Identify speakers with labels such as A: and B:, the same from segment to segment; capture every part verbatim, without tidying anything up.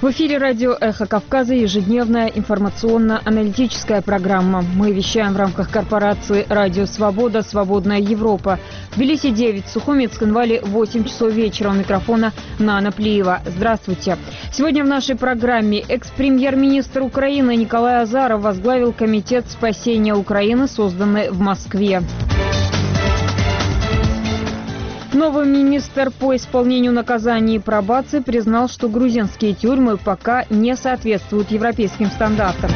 A: В эфире радио «Эхо Кавказа» ежедневная информационно-аналитическая программа. Мы вещаем в рамках корпорации «Радио Свобода. Свободная Европа». В Тбилиси девять, в Сухуми и Цхинвале восемь часов вечера. У микрофона Нана Плиева. Здравствуйте. Сегодня в нашей программе экс-премьер-министр Украины Николай Азаров возглавил Комитет спасения Украины, созданный в Москве. Новый министр по исполнению наказаний и пробации признал, что грузинские тюрьмы пока не соответствуют европейским стандартам.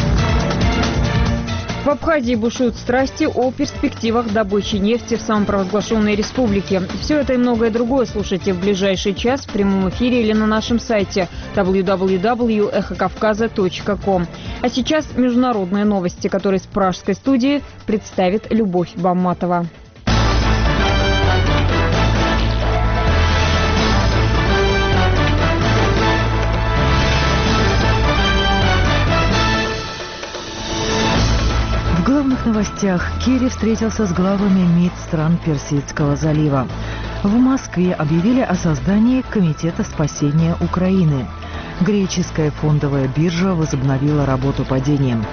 A: В Абхазии бушуют страсти о перспективах добычи нефти в самопровозглашенной республике. Все это и многое другое слушайте в ближайший час в прямом эфире или на нашем сайте дабл ю дабл ю дабл ю точка эхо кавказа точка ком. А сейчас международные новости, которые с пражской студии представит Любовь Бамматова.
B: В главных новостях Керри встретился с главами МИД стран Персидского залива. В Москве объявили о создании Комитета спасения Украины. Греческая фондовая биржа возобновила работу по деньгам.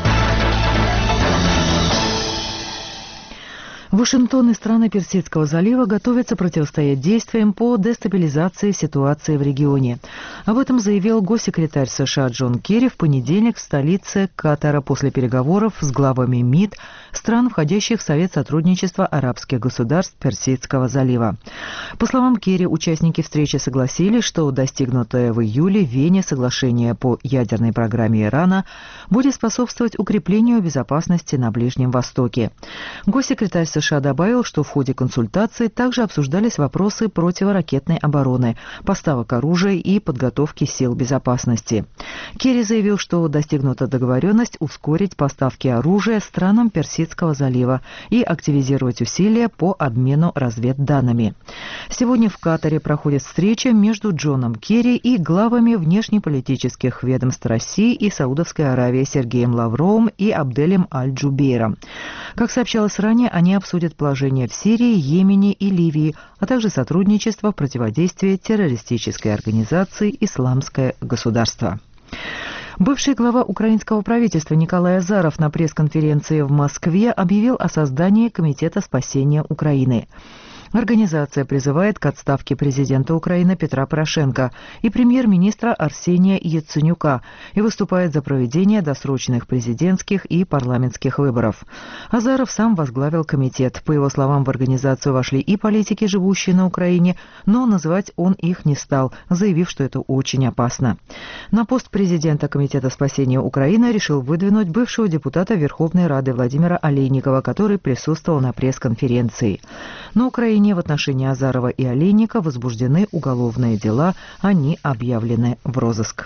B: Вашингтон и страны Персидского залива готовятся противостоять действиям по дестабилизации ситуации в регионе. Об этом заявил госсекретарь США Джон Керри в понедельник в столице Катара после переговоров с главами МИД стран, входящих в Совет сотрудничества арабских государств Персидского залива. По словам Керри, участники встречи согласились, что достигнутое в июле в Вене соглашение по ядерной программе Ирана будет способствовать укреплению безопасности на Ближнем Востоке. Госсекретарь США США добавил, что в ходе консультаций также обсуждались вопросы противоракетной обороны, поставок оружия и подготовки сил безопасности. Керри заявил, что достигнута договоренность ускорить поставки оружия странам Персидского залива и активизировать усилия по обмену разведданными. Сегодня в Катаре проходит встреча между Джоном Керри и главами внешнеполитических ведомств России и Саудовской Аравии Сергеем Лавровым и Абделем Аль-Джубейром. Как сообщалось ранее, они обсудят положение в Сирии, Йемене и Ливии, а также сотрудничество в противодействии террористической организации «Исламское государство». Бывший глава украинского правительства Николай Азаров на пресс-конференции в Москве объявил о создании Комитета спасения Украины. Организация призывает к отставке президента Украины Петра Порошенко и премьер-министра Арсения Яценюка и выступает за проведение досрочных президентских и парламентских выборов. Азаров сам возглавил комитет. По его словам, в организацию вошли и политики, живущие на Украине, но называть он их не стал, заявив, что это очень опасно. На пост президента Комитета спасения Украины решил выдвинуть бывшего депутата Верховной Рады Владимира Олейникова, который присутствовал на пресс-конференции. На Украине в отношении Азарова и Олейника возбуждены уголовные дела, они объявлены в розыск.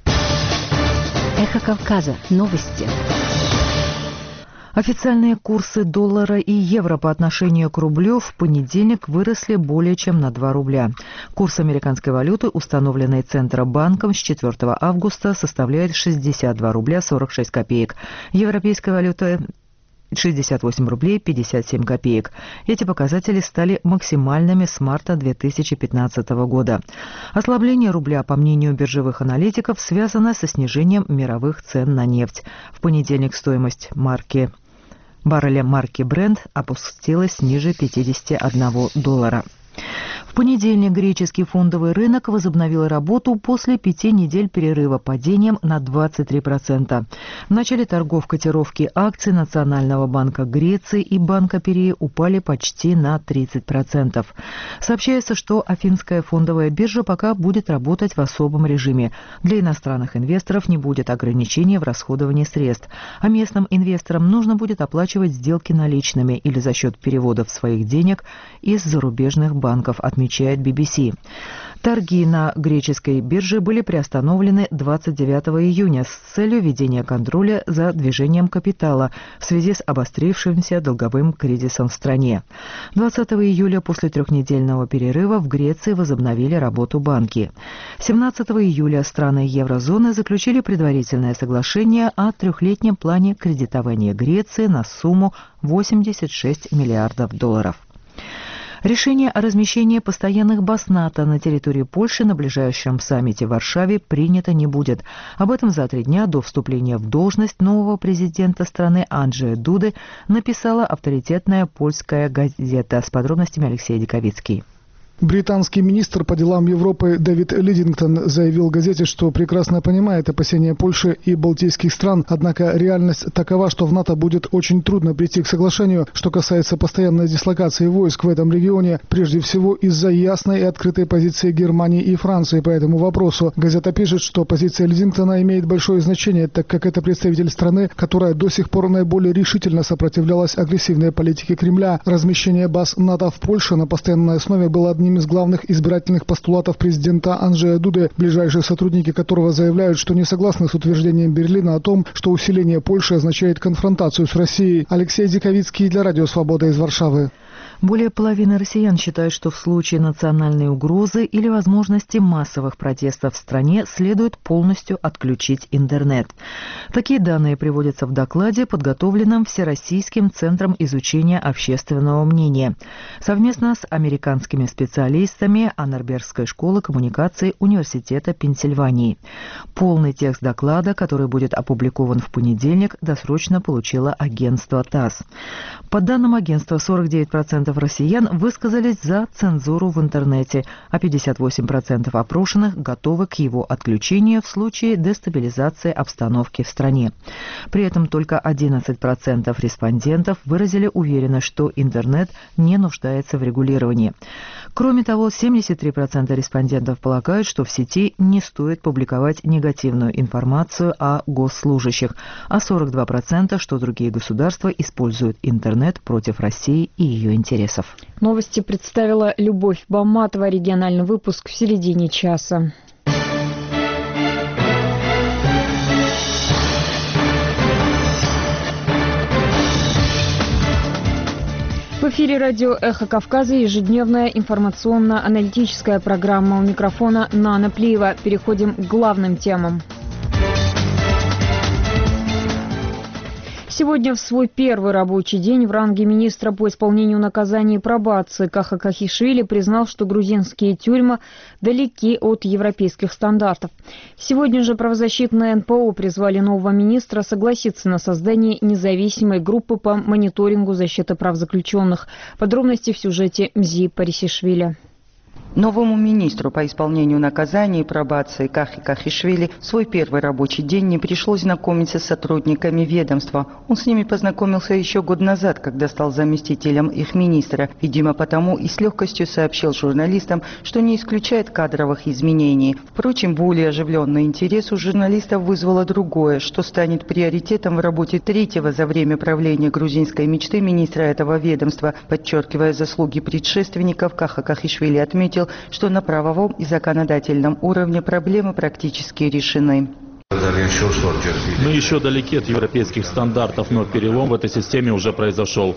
C: Эхо Кавказа. Новости.
B: Официальные курсы доллара и евро по отношению к рублю в понедельник выросли более чем на два рубля. Курс американской валюты, установленный Центробанком с четвёртого августа, составляет шестьдесят два рубля сорок шесть копеек. Европейская валюта шестьдесят восемь рублей пятьдесят семь копеек. Эти показатели стали максимальными с марта две тысячи пятнадцатого года. Ослабление рубля, по мнению биржевых аналитиков, связано со снижением мировых цен на нефть. В понедельник стоимость марки барреля марки Brent опустилась ниже пятидесяти одного доллара. В понедельник греческий фондовый рынок возобновил работу после пяти недель перерыва падением на двадцать три процента. В начале торгов котировки акций Национального банка Греции и Банка Пирии упали почти на тридцать процентов. Сообщается, что Афинская фондовая биржа пока будет работать в особом режиме. Для иностранных инвесторов не будет ограничений в расходовании средств, а местным инвесторам нужно будет оплачивать сделки наличными или за счет переводов своих денег из зарубежных банков, отмечает би би си. Торги на греческой бирже были приостановлены двадцать девятого июня с целью ведения контроля за движением капитала в связи с обострившимся долговым кризисом в стране. двадцатого июля после трехнедельного перерыва в Греции возобновили работу банки. семнадцатого июля страны еврозоны заключили предварительное соглашение о трехлетнем плане кредитования Греции на сумму восемьдесят шесть миллиардов долларов. Решение о размещении постоянных баз НАТО на территории Польши на ближайшем саммите в Варшаве принято не будет. Об этом за три дня до вступления в должность нового президента страны Анджея Дуды написала авторитетная польская газета. С подробностями Алексей Диковицкий.
D: Британский министр по делам Европы Дэвид Лидингтон заявил газете, что прекрасно понимает опасения Польши и балтийских стран, однако реальность такова, что в НАТО будет очень трудно прийти к соглашению, что касается постоянной дислокации войск в этом регионе, прежде всего из-за ясной и открытой позиции Германии и Франции по этому вопросу. Газета пишет, что позиция Лидингтона имеет большое значение, так как это представитель страны, которая до сих пор наиболее решительно сопротивлялась агрессивной политике Кремля. Размещение баз НАТО в Польше на постоянной основе было одним из главных избирательных постулатов президента Анджея Дуды, ближайшие сотрудники которого заявляют, что не согласны с утверждением Берлина о том, что усиление Польши означает конфронтацию с Россией. Алексей Диковицкий для Радио Свобода из Варшавы.
B: Более половины россиян считают, что в случае национальной угрозы или возможности массовых протестов в стране следует полностью отключить интернет. Такие данные приводятся в докладе, подготовленном Всероссийским центром изучения общественного мнения, совместно с американскими специалистами Аннербергской школы коммуникаций Университета Пенсильвании. Полный текст доклада, который будет опубликован в понедельник, досрочно получило агентство ТАСС. По данным агентства, сорок девять процентов россиян высказались за цензуру в интернете, а пятьдесят восемь процентов опрошенных готовы к его отключению в случае дестабилизации обстановки в стране. При этом только одиннадцать процентов респондентов выразили уверенность, что интернет не нуждается в регулировании. Кроме того, семьдесят три процента респондентов полагают, что в сети не стоит публиковать негативную информацию о госслужащих, а сорок два процента, что другие государства используют интернет против России и ее интересов.
A: Новости представила Любовь Баматова. Региональный выпуск в середине часа. В эфире радио «Эхо Кавказа» ежедневная информационно-аналитическая программа. У микрофона Нана Плиева. Переходим к главным темам. Сегодня в свой первый рабочий день в ранге министра по исполнению наказаний и пробации Каха Кахишвили признал, что грузинские тюрьмы далеки от европейских стандартов. Сегодня же правозащитное эн пэ о призвали нового министра согласиться на создание независимой группы по мониторингу защиты прав заключенных. Подробности в сюжете Мзи Парисишвили.
E: Новому министру по исполнению наказаний и пробации Кахи Кахишвили в свой первый рабочий день не пришлось знакомиться с сотрудниками ведомства. Он с ними познакомился еще год назад, когда стал заместителем их министра. Видимо, потому и с легкостью сообщил журналистам, что не исключает кадровых изменений. Впрочем, более оживленный интерес у журналистов вызвало другое, что станет приоритетом в работе третьего за время правления грузинской мечты министра этого ведомства. Подчеркивая заслуги предшественников, Каха Кахишвили отметил, что на правовом и законодательном уровне проблемы практически решены.
F: Мы еще далеки от европейских стандартов, но перелом в этой системе уже произошел.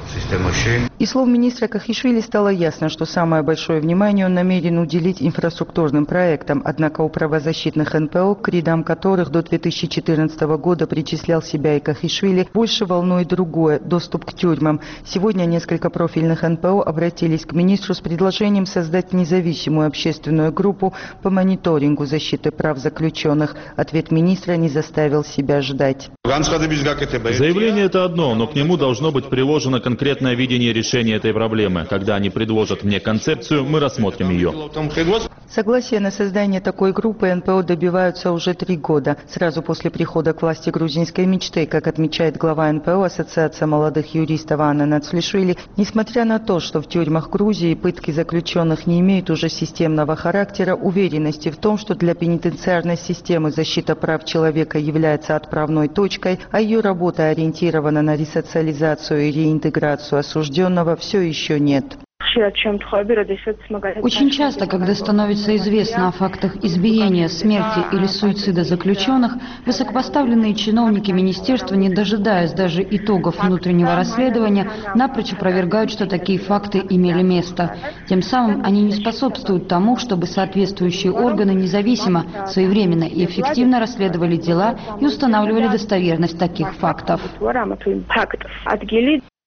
E: Из слов министра Кахишвили стало ясно, что самое большое внимание он намерен уделить инфраструктурным проектам, однако у правозащитных эн пэ о, к рядам которых до две тысячи четырнадцатого года причислял себя и Кахишвили, больше волнует другое – доступ к тюрьмам. Сегодня несколько профильных эн пэ о обратились к министру с предложением создать независимую общественную группу по мониторингу защиты прав заключенных. Ответ министра не заставил себя ждать.
F: Заявление – это одно, но к нему должно быть приложено конкретное видение решения этой проблемы. Когда они предложат мне концепцию, мы рассмотрим ее.
E: Согласие на создание такой группы эн пэ о добиваются уже три года. Сразу после прихода к власти грузинской мечты, как отмечает глава эн пэ о Ассоциация молодых юристов Анна Нацлишвили, несмотря на то, что в тюрьмах Грузии пытки заключенных не имеют уже системного характера, уверенности в том, что для пенитенциарной системы защита прав человека является отправной точкой, а ее работа ориентирована на ресоциализацию и реинтеграцию осужденного, все еще нет.
G: Очень часто, когда становится известно о фактах избиения, смерти или суицида заключенных, высокопоставленные чиновники министерства, не дожидаясь даже итогов внутреннего расследования, напрочь опровергают, что такие факты имели место. Тем самым они не способствуют тому, чтобы соответствующие органы независимо, своевременно и эффективно расследовали дела и устанавливали достоверность таких фактов.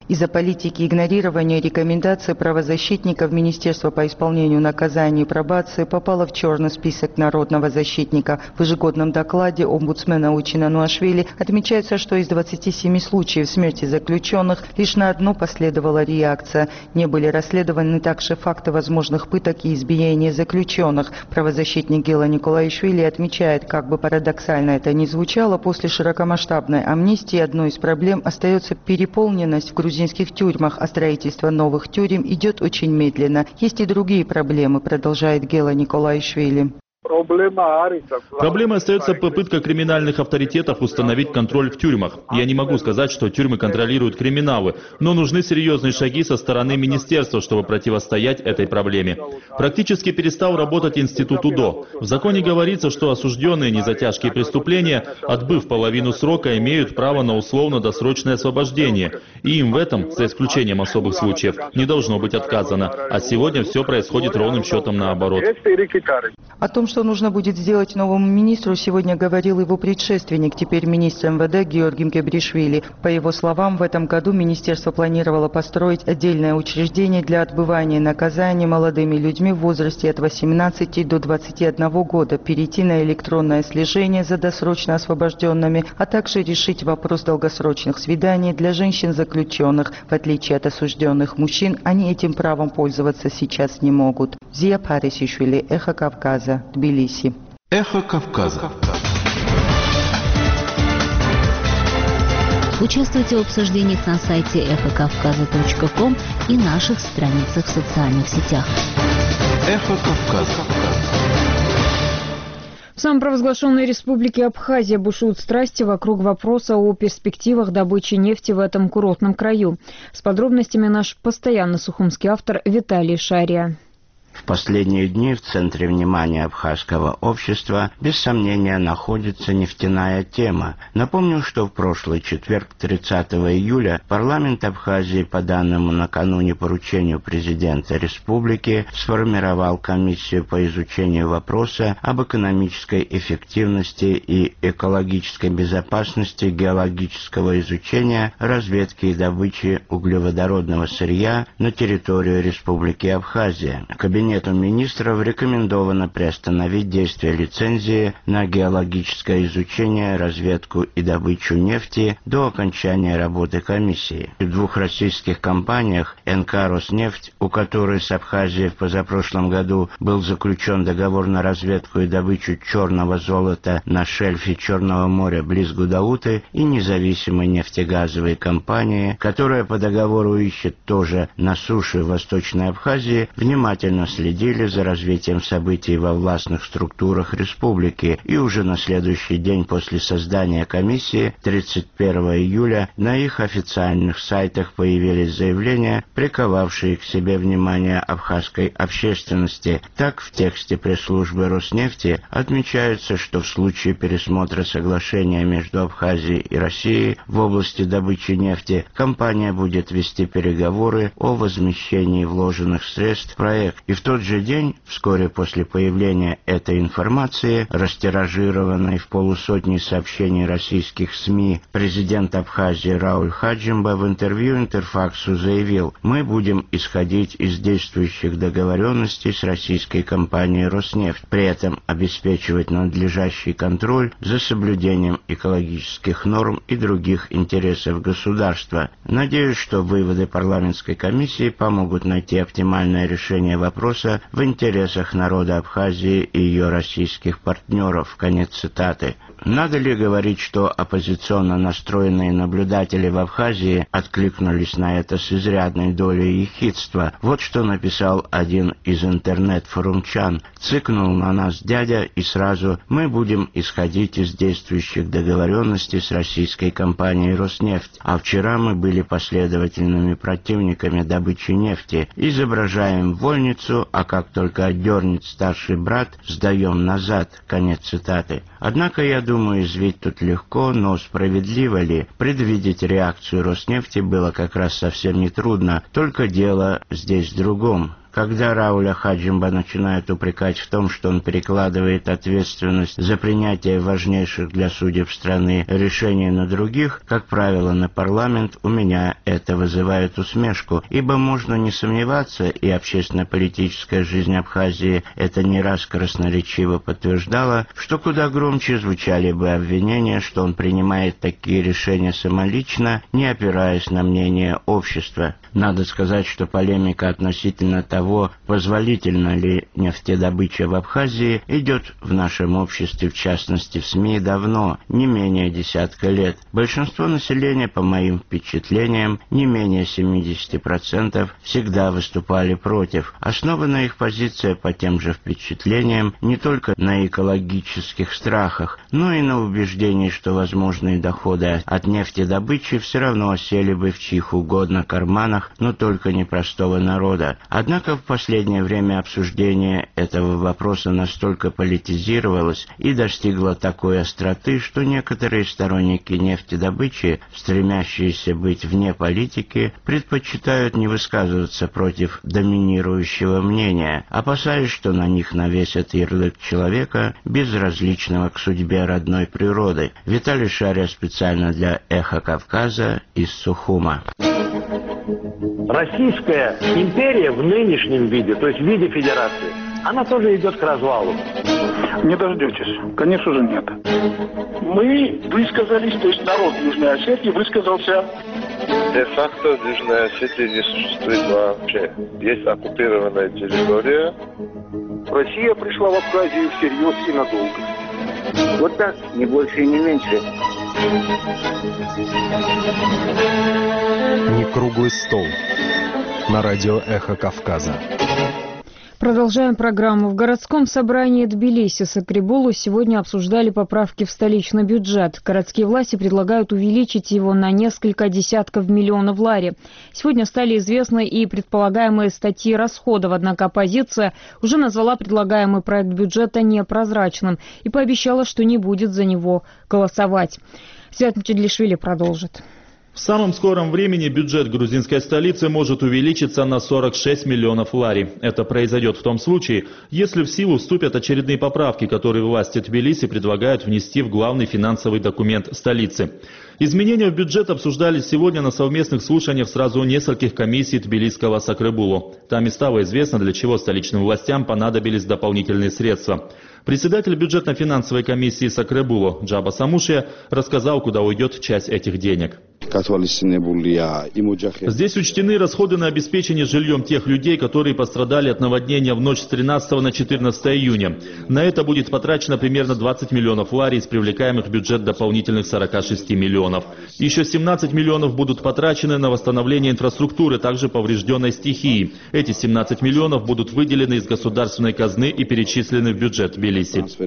E: Из-за политики игнорирования рекомендаций правозащитников Министерство по исполнению наказаний и пробации попало в черный список народного защитника. В ежегодном докладе омбудсмена Учина Нуашвили отмечается, что из двадцати семи случаев смерти заключенных лишь на одну последовала реакция. Не были расследованы также факты возможных пыток и избиения заключенных. Правозащитник Гела Николаишвили отмечает, как бы парадоксально это ни звучало, после широкомасштабной амнистии одной из проблем остается переполненность в грузинских тюрьмах, а строительство новых тюрем идет очень медленно. Есть и другие проблемы, продолжает Гела Николаишвили.
F: Проблемой остается попытка криминальных авторитетов установить контроль в тюрьмах. Я не могу сказать, что тюрьмы контролируют криминалы, но нужны серьезные шаги со стороны министерства, чтобы противостоять этой проблеме. Практически перестал работать институт УДО. В законе говорится, что осужденные не за тяжкие преступления, отбыв половину срока, имеют право на условно-досрочное освобождение. И им в этом, за исключением особых случаев, не должно быть отказано. А сегодня все происходит ровным счетом наоборот.
E: О том, что нужно будет сделать новому министру, сегодня говорил его предшественник, теперь министр эм вэ дэ Георгий Мкебришвили. По его словам, в этом году министерство планировало построить отдельное учреждение для отбывания наказания молодыми людьми в возрасте от восемнадцати до двадцати одного года, перейти на электронное слежение за досрочно освобожденными, а также решить вопрос долгосрочных свиданий для женщин-заключенных. В отличие от осужденных мужчин, они этим правом пользоваться сейчас не могут. Зия Парисишвили, Эхо Кавказа, Тбилиси.
H: Эхо Кавказа.
C: Участвуйте в обсуждениях на сайте эхо кавказа точка ком и наших страницах в социальных сетях.
H: Эхо Кавказа.
A: В самопровозглашенной республике Абхазия бушуют страсти вокруг вопроса о перспективах добычи нефти в этом курортном краю. С подробностями наш постоянно сухумский автор Виталий Шария.
I: В последние дни в центре внимания абхазского общества без сомнения находится нефтяная тема. Напомню, что в прошлый четверг, тридцатого июля, парламент Абхазии по данному накануне поручению президента республики сформировал комиссию по изучению вопроса об экономической эффективности и экологической безопасности геологического изучения, разведки и добычи углеводородного сырья на территорию республики Абхазия. Кабинету министров рекомендовано приостановить действие лицензии на геологическое изучение, разведку и добычу нефти до окончания работы комиссии. В двух российских компаниях эн ка «Роснефть», у которой с Абхазией в позапрошлом году был заключен договор на разведку и добычу черного золота на шельфе Черного моря близ Гудауты, и независимой нефтегазовой компании, которая по договору ищет тоже на суше в Восточной Абхазии, внимательно следили за развитием событий во властных структурах республики, и уже на следующий день после создания комиссии, тридцать первого июля, на их официальных сайтах появились заявления, приковавшие к себе внимание абхазской общественности. Так, в тексте пресс-службы Роснефти отмечается, что в случае пересмотра соглашения между Абхазией и Россией в области добычи нефти компания будет вести переговоры о возмещении вложенных средств в проект. И в тот же день, вскоре после появления этой информации, растиражированной в полусотни сообщений российских СМИ, президент Абхазии Рауль Хаджимба в интервью Интерфаксу заявил: «Мы будем исходить из действующих договоренностей с российской компанией «Роснефть», при этом обеспечивать надлежащий контроль за соблюдением экологических норм и других интересов государства. Надеюсь, что выводы парламентской комиссии помогут найти оптимальное решение вопроса в интересах народа Абхазии и ее российских партнеров». Конец цитаты. Надо ли говорить, что оппозиционно настроенные наблюдатели в Абхазии откликнулись на это с изрядной долей ехидства? Вот что написал один из интернет-форумчан. «Цыкнул на нас дядя, и сразу: мы будем исходить из действующих договоренностей с российской компанией «Роснефть». А вчера мы были последовательными противниками добычи нефти. Изображаем вольницу, а как только отдернет старший брат, сдаем назад». Конец цитаты. Однако, я думаю, извить тут легко, но справедливо ли? Предвидеть реакцию Роснефти было как раз совсем нетрудно, только дело здесь в другом. Когда Рауля Хаджимба начинают упрекать в том, что он перекладывает ответственность за принятие важнейших для судеб страны решений на других, как правило, на парламент, у меня это вызывает усмешку, ибо можно не сомневаться, и общественно-политическая жизнь Абхазии это не раз красноречиво подтверждала, что куда громче звучали бы обвинения, что он принимает такие решения самолично, не опираясь на мнение общества. Надо сказать, что полемика относительно того, позволительна ли нефтедобыча в Абхазии, идет в нашем обществе, в частности в СМИ, давно, не менее десятка лет. Большинство населения, по моим впечатлениям, не менее семидесяти процентов, всегда выступали против. Основана их позиция по тем же впечатлениям не только на экологических страхах, но и на убеждении, что возможные доходы от нефтедобычи все равно осели бы в чьих угодно карманах, но только не простого народа. Однако в последнее время обсуждение этого вопроса настолько политизировалось и достигло такой остроты, что некоторые сторонники нефтедобычи, стремящиеся быть вне политики, предпочитают не высказываться против доминирующего мнения, опасаясь, что на них навесят ярлык человека, безразличного к судьбе родной природы. Виталий Шария специально для «Эхо Кавказа» из Сухума.
J: Российская империя в нынешнем виде, то есть в виде федерации, она тоже идет к развалу.
K: Не дождетесь. Конечно же нет. Мы высказались, то есть народ Южной Осетии высказался.
L: Де-факто в Южной Осетии не существует вообще. Есть оккупированная территория.
K: Россия пришла в Абхазию всерьез и надолго.
M: Вот так, не больше и не меньше.
N: Не круглый стол. На радио «Эхо Кавказа».
A: Продолжаем программу. В городском собрании Тбилиси Сакрибулу сегодня обсуждали поправки в столичный бюджет. Городские власти предлагают увеличить его на несколько десятков миллионов лари. Сегодня стали известны и предполагаемые статьи расходов, однако оппозиция уже назвала предлагаемый проект бюджета непрозрачным и пообещала, что не будет за него голосовать. Свят Мчедлишвили продолжит.
F: В самом скором времени бюджет грузинской столицы может увеличиться на сорок шесть миллионов лари. Это произойдет в том случае, если в силу вступят очередные поправки, которые власти Тбилиси предлагают внести в главный финансовый документ столицы. Изменения в бюджет обсуждались сегодня на совместных слушаниях сразу нескольких комиссий тбилисского Сакрыбулу. Там и стало известно, для чего столичным властям понадобились дополнительные средства. Председатель бюджетно-финансовой комиссии Сакрыбулу Джаба Самушия рассказал, куда уйдет часть этих денег. Здесь учтены расходы на обеспечение жильем тех людей, которые пострадали от наводнения в ночь с тринадцатого на четырнадцатое июня. На это будет потрачено примерно двадцать миллионов лари из привлекаемых в бюджет дополнительных сорока шести миллионов. Еще семнадцать миллионов будут потрачены на восстановление инфраструктуры, также поврежденной стихией. Эти семнадцать миллионов будут выделены из государственной казны и перечислены в бюджет Тбилиси.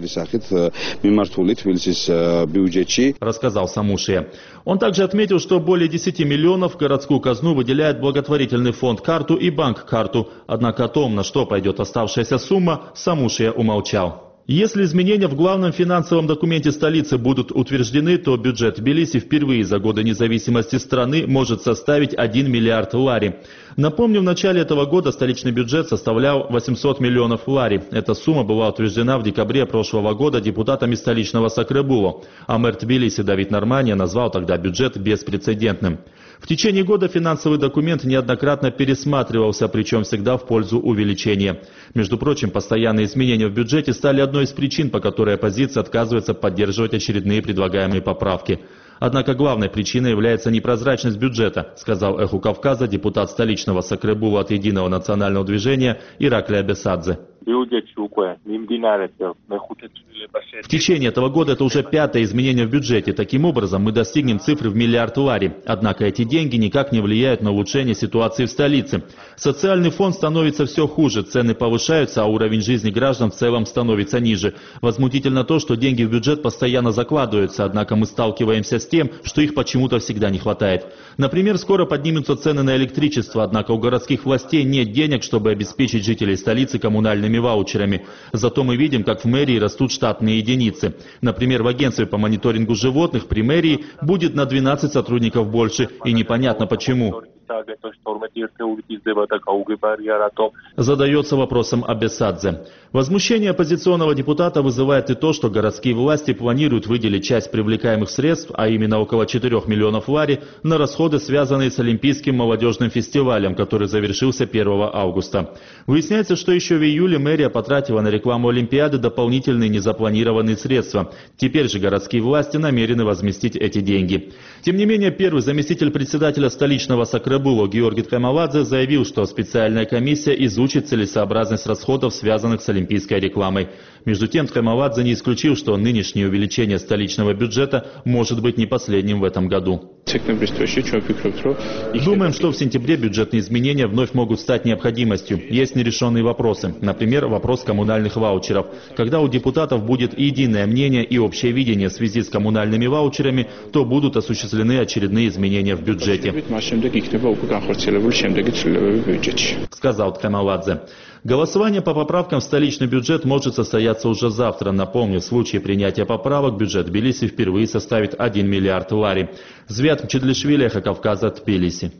F: Рассказал Самушия. Он также отметил, что более десяти миллионов в городскую казну выделяет благотворительный фонд «Карту» и банк «Карту». Однако о том, на что пойдет оставшаяся сумма, Самушия умолчал. Если изменения в главном финансовом документе столицы будут утверждены, то бюджет Тбилиси впервые за годы независимости страны может составить один миллиард лари. Напомню, в начале этого года столичный бюджет составлял восемьсот миллионов лари. Эта сумма была утверждена в декабре прошлого года депутатами столичного Сакрыбулу, а мэр Тбилиси Давид Нормания назвал тогда бюджет беспрецедентным. В течение года финансовый документ неоднократно пересматривался, причем всегда в пользу увеличения. Между прочим, постоянные изменения в бюджете стали одной из причин, по которой оппозиция отказывается поддерживать очередные предлагаемые поправки. Однако главной причиной является непрозрачность бюджета, сказал «Эху Кавказа» депутат столичного Сакрыбула от Единого национального движения Ираклий Абесадзе. В течение этого года это уже пятое изменение в бюджете. Таким образом, мы достигнем цифры в миллиард лари. Однако эти деньги никак не влияют на улучшение ситуации в столице. Социальный фон становится все хуже, цены повышаются, а уровень жизни граждан в целом становится ниже. Возмутительно то, что деньги в бюджет постоянно закладываются, однако мы сталкиваемся с тем, что их почему-то всегда не хватает. Например, скоро поднимутся цены на электричество, однако у городских властей нет денег, чтобы обеспечить жителей столицы коммунальными ваучерами. Зато мы видим, как в мэрии растут штатные единицы. Например, в агентстве по мониторингу животных при мэрии будет на двенадцать сотрудников больше, и непонятно почему. Задается вопросом Абесадзе. Возмущение оппозиционного депутата вызывает и то, что городские власти планируют выделить часть привлекаемых средств, а именно около четырёх миллионов лари, на расходы, связанные с Олимпийским молодежным фестивалем, который завершился первого августа. Выясняется, что еще в июле мэрия потратила на рекламу Олимпиады дополнительные незапланированные средства. Теперь же городские власти намерены возместить эти деньги. Тем не менее, первый заместитель председателя столичного Сакрабуло Георгий Ткаймаладзе заявил, что специальная комиссия изучит целесообразность расходов, связанных с олимпийской рекламой. Между тем, Ткаймаладзе не исключил, что нынешнее увеличение столичного бюджета может быть не последним в этом году. Думаем, что в сентябре бюджетные изменения вновь могут стать необходимостью. Есть нерешенные вопросы. Например, вопрос коммунальных ваучеров. Когда у депутатов будет единое мнение и общее видение в связи с коммунальными ваучерами, то будут осуществлены очередные изменения в бюджете, сказал Ткаймаладзе. Голосование по поправкам в столичный бюджет может состояться уже завтра. Напомню, в случае принятия поправок бюджет Тбилиси впервые составит один миллиард лари. Звят Мчедлишвили, Эхо Кавказа, Тбилиси.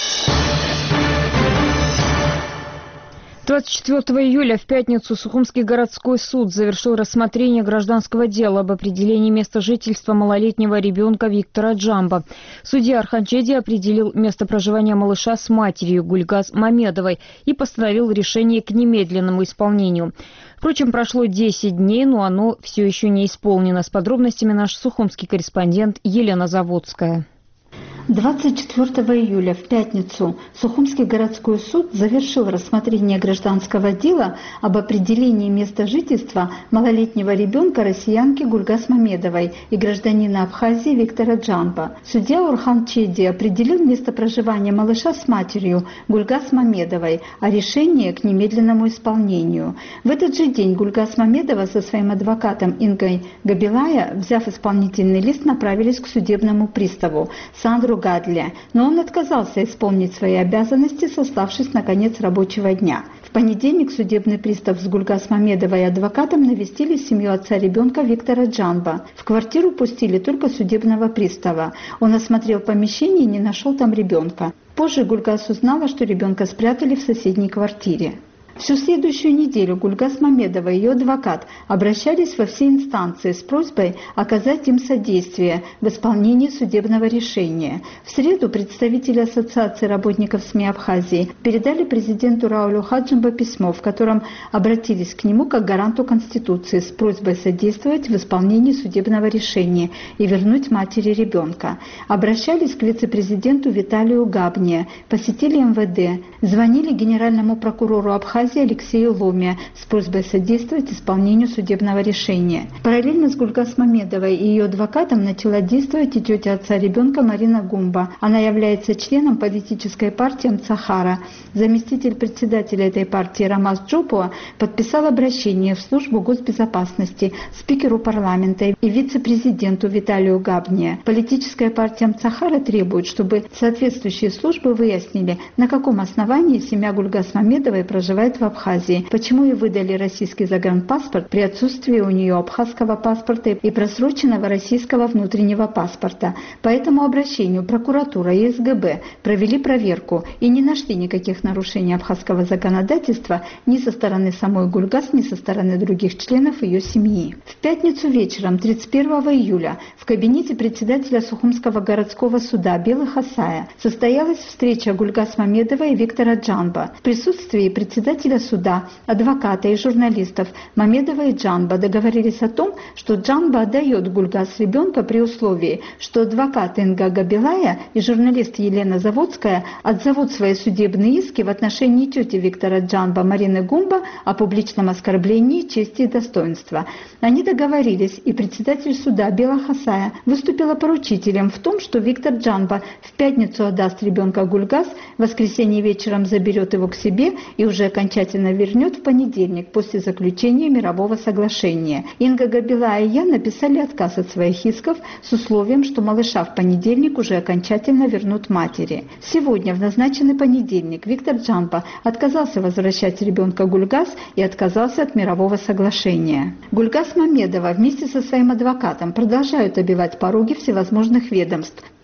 A: двадцать четвёртого июля в пятницу Сухумский городской суд завершил рассмотрение гражданского дела об определении места жительства малолетнего ребенка Виктора Джамба. Судья Арханчеди определил место проживания малыша с матерью Гульгаз Мамедовой и постановил решение к немедленному исполнению. Впрочем, прошло десять дней, но оно все еще не исполнено. С подробностями наш сухумский корреспондент Елена Заводская.
O: двадцать четвёртого июля в пятницу Сухумский городской суд завершил рассмотрение гражданского дела об определении места жительства малолетнего ребенка россиянки Гульгаз Мамедовой и гражданина Абхазии Виктора Джамба. Судья Орхан Чеди определил место проживания малыша с матерью Гульгаз Мамедовой, а решение к немедленному исполнению. В этот же день Гульгаз Мамедова со своим адвокатом Ингой Габилая, взяв исполнительный лист, направились к судебному приставу Сандру Гадле, но он отказался исполнить свои обязанности, сославшись на конец рабочего дня. В понедельник судебный пристав с Гульгаз Мамедовой и адвокатом навестили семью отца ребенка Виктора Джамба. В квартиру пустили только судебного пристава. Он осмотрел помещение и не нашел там ребенка. Позже Гульгаз узнала, что ребенка спрятали в соседней квартире. Всю следующую неделю Гульгаз Мамедова и ее адвокат обращались во все инстанции с просьбой оказать им содействие в исполнении судебного решения. В среду представители Ассоциации работников СМИ Абхазии передали президенту Раулю Хаджимба письмо, в котором обратились к нему как гаранту Конституции с просьбой содействовать в исполнении судебного решения и вернуть матери ребенка. Обращались к вице-президенту Виталию Габне, посетили эм вэ дэ, звонили генеральному прокурору Абхазии Алексею Ломе с просьбой содействовать исполнению судебного решения. Параллельно с Гульгаз Мамедовой и ее адвокатом начала действовать и тетя отца ребенка Марина Гумба. Она является членом политической партии Мцахара. Заместитель председателя этой партии Рамаз Джопуа подписал обращение в службу госбезопасности, спикеру парламента и вице-президенту Виталию Габне. Политическая партия Мцахара требует, чтобы соответствующие службы выяснили, на каком основании семья Гульгаз Мамедовой проживает в Абхазии, почему ей выдали российский загранпаспорт при отсутствии у нее абхазского паспорта и просроченного российского внутреннего паспорта. По этому обращению прокуратура и эс гэ бэ провели проверку и не нашли никаких нарушений абхазского законодательства ни со стороны самой Гульгаз, ни со стороны других членов ее семьи. В пятницу вечером, тридцать первого июля, в кабинете председателя Сухумского городского суда Белы Хасая состоялась встреча Гульгаз Мамедовой и Виктора Джамба. В присутствии председателя суда, адвоката и журналистов Мамедова и Джамба договорились о том, что Джамба отдает Гульгаз ребенка при условии, что адвокат Инга Габилая и журналист Елена Заводская отзовут свои судебные иски в отношении тети Виктора Джамба Марины Гумба о публичном оскорблении чести и достоинства. Они договорились, и председатель суда Бела Хасая выступила поручителем в том, что Виктор Джамба в пятницу отдаст ребенка Гульгаз, в воскресенье вечером заберет его к себе и уже окончательно вернет в понедельник после заключения мирового соглашения. Инга Габила и я написали отказ от своих исков с условием, что малыша в понедельник уже окончательно вернут матери. Сегодня, в назначенный понедельник, Виктор Джамба отказался возвращать ребенка Гульгаз и отказался от мирового соглашения. Гульгаз Мамедова вместе со своим адвокатом продолжают обивать пороги всевозможных ведомств.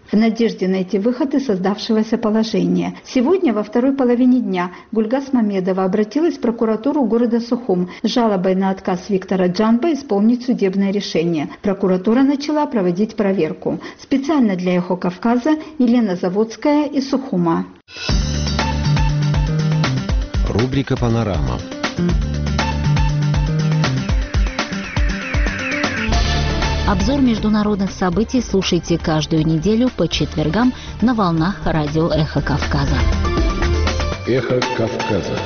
O: в надежде найти выход из создавшегося положения. Сегодня во второй половине дня Гульгас Мамедова обратилась в прокуратуру города Сухум с жалобой на отказ Виктора Джанба исполнить судебное решение. Прокуратура начала проводить проверку. Специально для «Эхо Кавказа» Елена Заводская из Сухума.
N: Рубрика «Панорама».
C: Обзор международных событий слушайте каждую неделю по четвергам на волнах радио «Эхо Кавказа».
H: «Эхо Кавказа».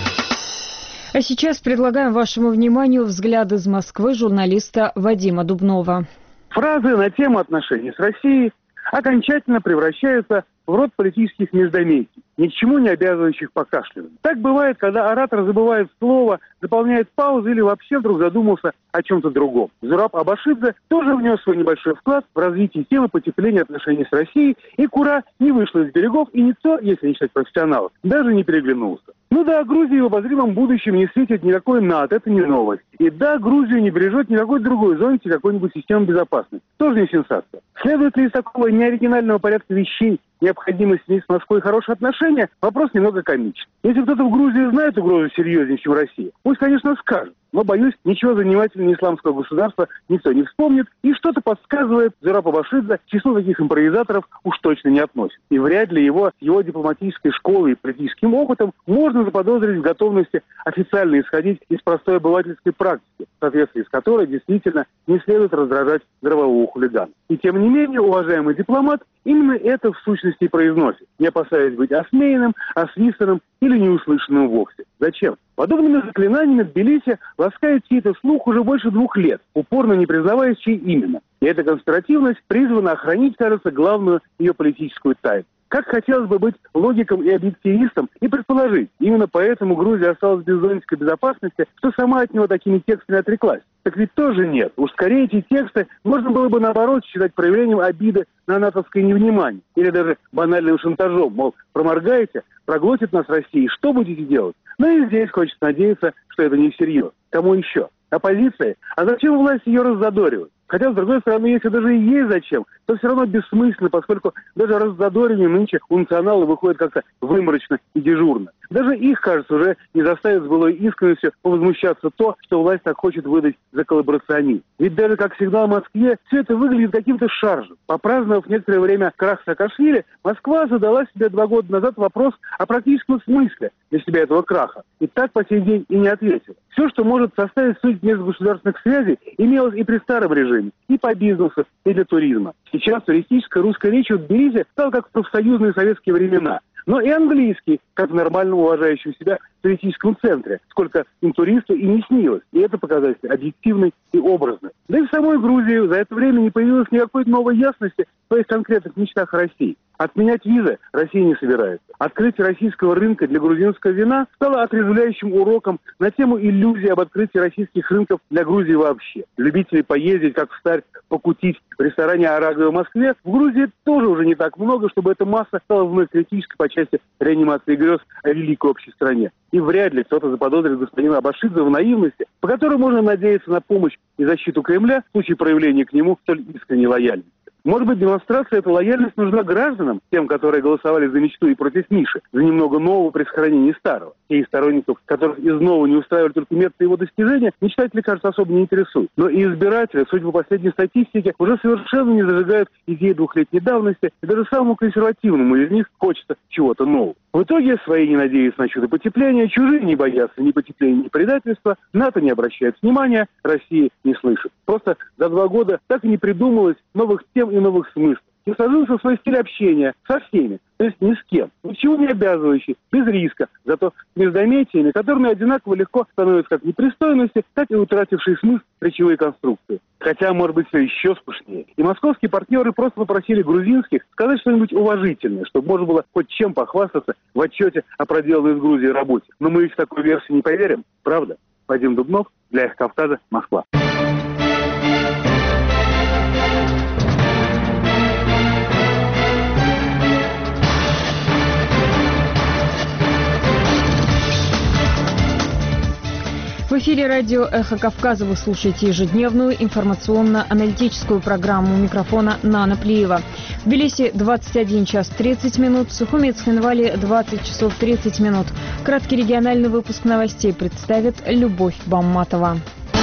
A: А сейчас предлагаем вашему вниманию взгляд из Москвы журналиста Вадима Дубнова.
P: Фразы на тему отношений с Россией окончательно превращаются в род политических междометий, ни к чему не обязывающих покашливанием. Так бывает, когда оратор забывает слово, заполняет паузы или вообще вдруг задумался о чем-то другом. Зураб Абашидзе тоже внес свой небольшой вклад в развитие темы потепления отношений с Россией, и Кура не вышла из берегов, и никто, если не считать профессионалов, даже не переглянулся. Ну да, Грузии в обозримом будущем не светит никакой НАТО, это не новость. И да, Грузию не бережет никакой другой зонтик какой-нибудь системы безопасности. Тоже не сенсация. Следует ли из такого неоригинального порядка вещей необходимость иметь с Москвой хорошие отношения, вопрос немного комичный. Если кто-то в Грузии знает угрозу серьезнее, чем Россия, пусть, конечно, скажет. Но, боюсь, ничего занимательнее исламского государства никто не вспомнит, и что-то подсказывает, Зураб Абашидзе к числу таких импровизаторов уж точно не относит. И вряд ли его, его дипломатической школой и политическим опытом можно заподозрить в готовности официально исходить из простой обывательской практики, в соответствии с которой действительно не следует раздражать здравого хулигана. И тем не менее, уважаемый дипломат именно это в сущности и произносит, не опасаясь быть осмеянным, освистанным или неуслышанным вовсе. Зачем? Подобными заклинаниями Тбилиси ласкает чей-то слух уже больше двух лет, упорно не признаваясь, чей именно. И эта конспиративность призвана охранить, кажется, главную ее политическую тайну. Как хотелось бы быть логиком и объективистом и предположить, именно поэтому Грузия осталась без зонтика безопасности, что сама от него такими текстами отреклась. Так ведь тоже нет. Уж скорее эти тексты можно было бы наоборот считать проявлением обиды на натовское невнимание. Или даже банальным шантажом. Мол, проморгаете, проглотит нас Россия, что будете делать? Но и здесь хочется надеяться, что это не всерьез. Кому еще? Оппозиция? А зачем власть ее раззадоривать? Хотя, с другой стороны, если даже и есть зачем, то все равно бессмысленно, поскольку даже раззадоривание нынче у национала выходит как-то выморочно и дежурно. Даже их, кажется, уже не заставит с былой искренностью возмущаться то, что власть так хочет выдать за коллаборационизм. Ведь даже как сигнал в Москве, все это выглядит каким-то шаржем. Попраздновав некоторое время крах Саакашвили, Москва задала себе два года назад вопрос о практическом смысле для себя этого краха. И так по сей день и не ответила. Все, что может составить суть межгосударственных связей, имелось и при старом режиме, и по бизнесу, и для туризма. Сейчас туристическая русская речь в Тбилиси стала как в профсоюзные советские времена. Но и английский, как в нормальном уважающем себя туристическом центре, сколько им туристу и не снилось. И это показатель объективный и образный. Да и в самой Грузии за это время не появилось никакой новой ясности в своих конкретных мечтах России. Отменять визы Россия не собирается. Открытие российского рынка для грузинского вина стало отрезвляющим уроком на тему иллюзии об открытии российских рынков для Грузии вообще. Любителей поездить, как встарь, покутить в ресторане «Арагви» в Москве в Грузии тоже уже не так много, чтобы эта масса стала вновь критической по части реанимации грез о великой общей стране. И вряд ли кто-то заподозрит господина Абашидзе в наивности, по которой можно надеяться на помощь и защиту Кремля в случае проявления к нему столь искренней лояльности. Может быть, демонстрация эта лояльность нужна гражданам, тем, которые голосовали за мечту и против Миши, за немного нового при сохранении старого. И сторонников, которых из нового не устраивали только методы его достижения, мечтатели, кажется, особо не интересуют. Но и избиратели, судя по последней статистике, уже совершенно не зажигают идеи двухлетней давности, и даже самому консервативному из них хочется чего-то нового. В итоге свои не надеются на чудо потепления, чужие не боятся ни потепления, ни предательства, НАТО не обращает внимания, Россия не слышит. Просто за два года так и не придумалось новых тем и новых смыслов. И сложился свой стиль общения со всеми, то есть ни с кем, ничего не обязывающий, без риска, зато междометиями, которые одинаково легко становятся как непристойности, так и утратившие смысл речевые конструкции. Хотя, может быть, все еще скучнее. И московские партнеры просто попросили грузинских сказать что-нибудь уважительное, чтобы можно было хоть чем похвастаться в отчете о проделанной в Грузии работе. Но мы ведь в такой версии не поверим, правда? Вадим Дубнов, для «Эхо Кавказа», Москва.
A: В эфире радио «Эхо Кавказа». Вы слушаете ежедневную информационно-аналитическую программу. У микрофона Нана Плиева. В Тбилиси двадцать один час тридцать минут, в Сухуми и Цхинвале двадцать часов тридцать минут. Краткий региональный выпуск новостей представит Любовь Бамматова.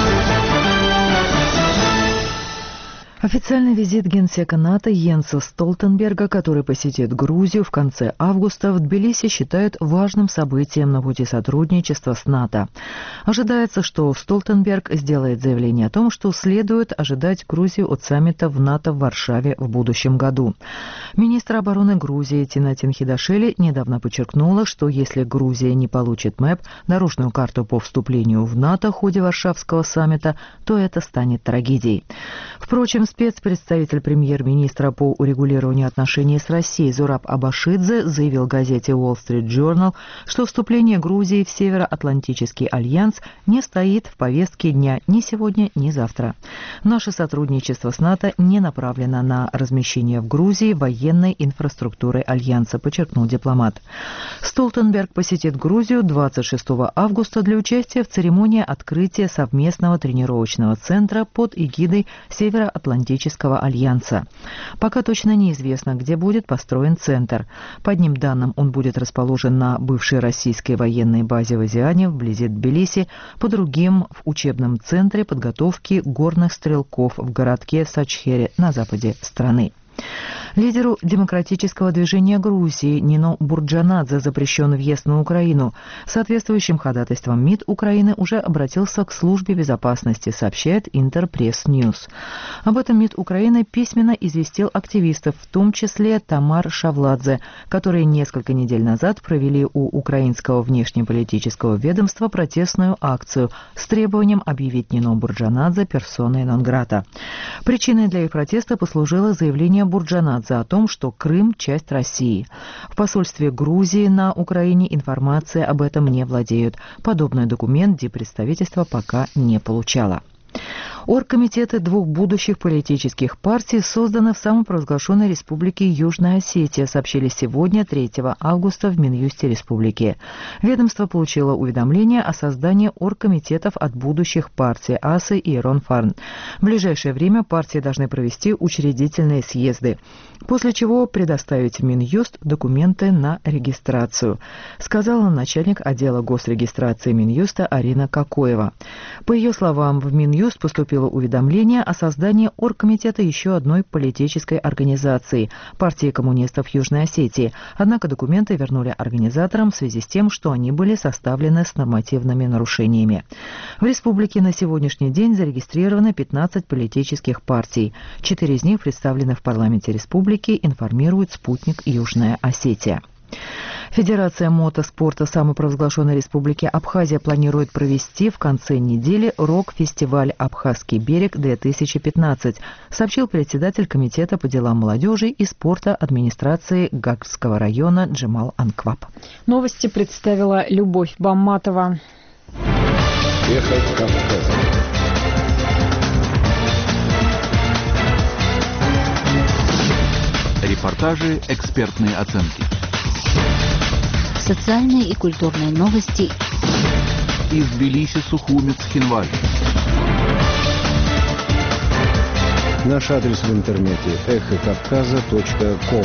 B: Официальный визит генсека НАТО Йенса Столтенберга, который посетит Грузию в конце августа, в Тбилиси считают важным событием на пути сотрудничества с НАТО. Ожидается, что Столтенберг сделает заявление о том, что следует ожидать Грузию от саммита в НАТО в Варшаве в будущем году. Министр обороны Грузии Тина Тинхидашвили недавно подчеркнула, что если Грузия не получит МЭП, дорожную карту по вступлению в НАТО в ходе Варшавского саммита, то это станет трагедией. Впрочем, спецпредставитель премьер-министра по урегулированию отношений с Россией Зураб Абашидзе заявил газете Wall Street Journal, что вступление Грузии в Североатлантический альянс не стоит в повестке дня ни сегодня, ни завтра. Наше сотрудничество с НАТО не направлено на размещение в Грузии военной инфраструктуры альянса, подчеркнул дипломат. Столтенберг посетит Грузию двадцать шестого августа для участия в церемонии открытия совместного тренировочного центра под эгидой Североатлантического альянса. Пока точно неизвестно, где будет построен центр. По одним данным, он будет расположен на бывшей российской военной базе в Азиане вблизи Тбилиси, по другим — в учебном центре подготовки горных стрелков в городке Сачхере на западе страны. Лидеру демократического движения Грузии Нино Бурджанадзе запрещен въезд на Украину. Соответствующим ходатайством МИД Украины уже обратился к службе безопасности, сообщает Интерпресс Ньюс. Об этом МИД Украины письменно известил активистов, в том числе Тамар Шавладзе, которые несколько недель назад провели у украинского внешнеполитического ведомства протестную акцию с требованием объявить Нино Бурджанадзе персоной нон-грата. Причиной для их протеста послужило заявление Бурджанадзе о том, что Крым – часть России. В посольстве Грузии на Украине информация об этом не владеют. Подобный документ диппредставительство пока не получало. Оргкомитеты двух будущих политических партий созданы в самопровозглашенной республике Южная Осетия, сообщили сегодня, третьего августа, в Минюсте республики. Ведомство получило уведомление о создании оргкомитетов от будущих партий АСы и Ронфарн. В ближайшее время партии должны провести учредительные съезды, после чего предоставить в Минюст документы на регистрацию, сказала начальник отдела госрегистрации Минюста Арина Кокоева. По ее словам, в Минюст поступило уведомление о создании оргкомитета еще одной политической организации – партии коммунистов Южной Осетии, однако документы вернули организаторам в связи с тем, что они были составлены с нормативными нарушениями. В республике на сегодняшний день зарегистрировано пятнадцать политических партий. Четыре из них представлены в парламенте республики, информирует спутник Южная Осетия. Федерация мотоспорта самопровозглашенной республики Абхазия планирует провести в конце недели рок-фестиваль «Абхазский берег-две тысячи пятнадцать», сообщил председатель комитета по делам молодежи и спорта администрации Гагского района Джемал Анкваб.
A: Новости представила Любовь Бамматова.
H: Эхо Кавказа.
Q: Репортажи, экспертные оценки.
C: Социальные и культурные новости
Q: из Тбилиси, Сухуми, Цхинвали.
H: Наш адрес в интернете эхо кавказа точка ком.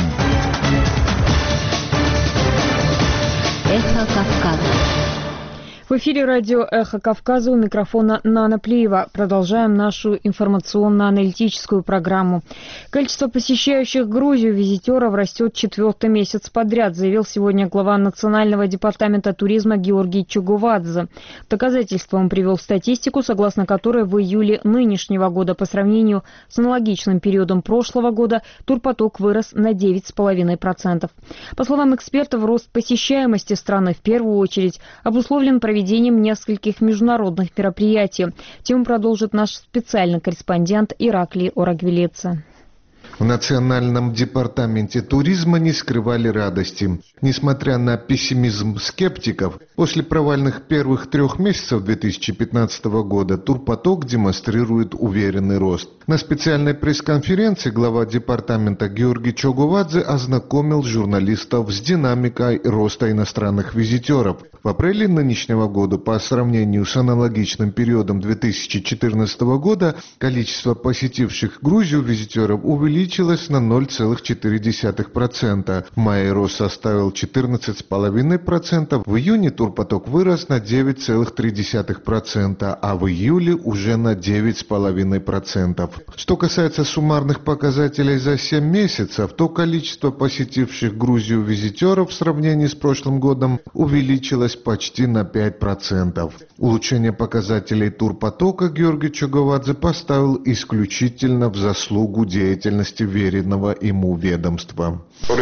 C: Эхо Кавказа.
A: В эфире радио «Эхо Кавказа», у микрофона Нана Плиева. Продолжаем нашу информационно-аналитическую программу. Количество посещающих Грузию визитеров растет четвертый месяц подряд, заявил сегодня глава Национального департамента туризма Георгий Чугувадзе. Доказательством он привел статистику, согласно которой в июле нынешнего года по сравнению с аналогичным периодом прошлого года турпоток вырос на девять целых пять десятых процента. По словам экспертов, рост посещаемости страны в первую очередь обусловлен проведением проведением нескольких международных мероприятий. Тему продолжит наш специальный корреспондент Ираклий Орагвилеца.
R: В Национальном департаменте туризма не скрывали радости. Несмотря на пессимизм скептиков, после провальных первых трех месяцев две тысячи пятнадцатого года турпоток демонстрирует уверенный рост. На специальной пресс-конференции глава департамента Георгий Чогувадзе ознакомил журналистов с динамикой роста иностранных визитеров. В апреле нынешнего года по сравнению с аналогичным периодом две тысячи четырнадцатого года количество посетивших Грузию визитеров увеличилось на ноль целых четыре десятых процента. В мае рост составил четырнадцать целых пять десятых процента, в июне турпоток вырос на девять целых три десятых процента, а в июле уже на девять целых пять десятых процента. Что касается суммарных показателей за семь месяцев, то количество посетивших Грузию визитеров в сравнении с прошлым годом увеличилось почти на пять процентов. Улучшение показателей турпотока Георгий Чогувадзе поставил исключительно в заслугу деятельности веренного ему ведомства.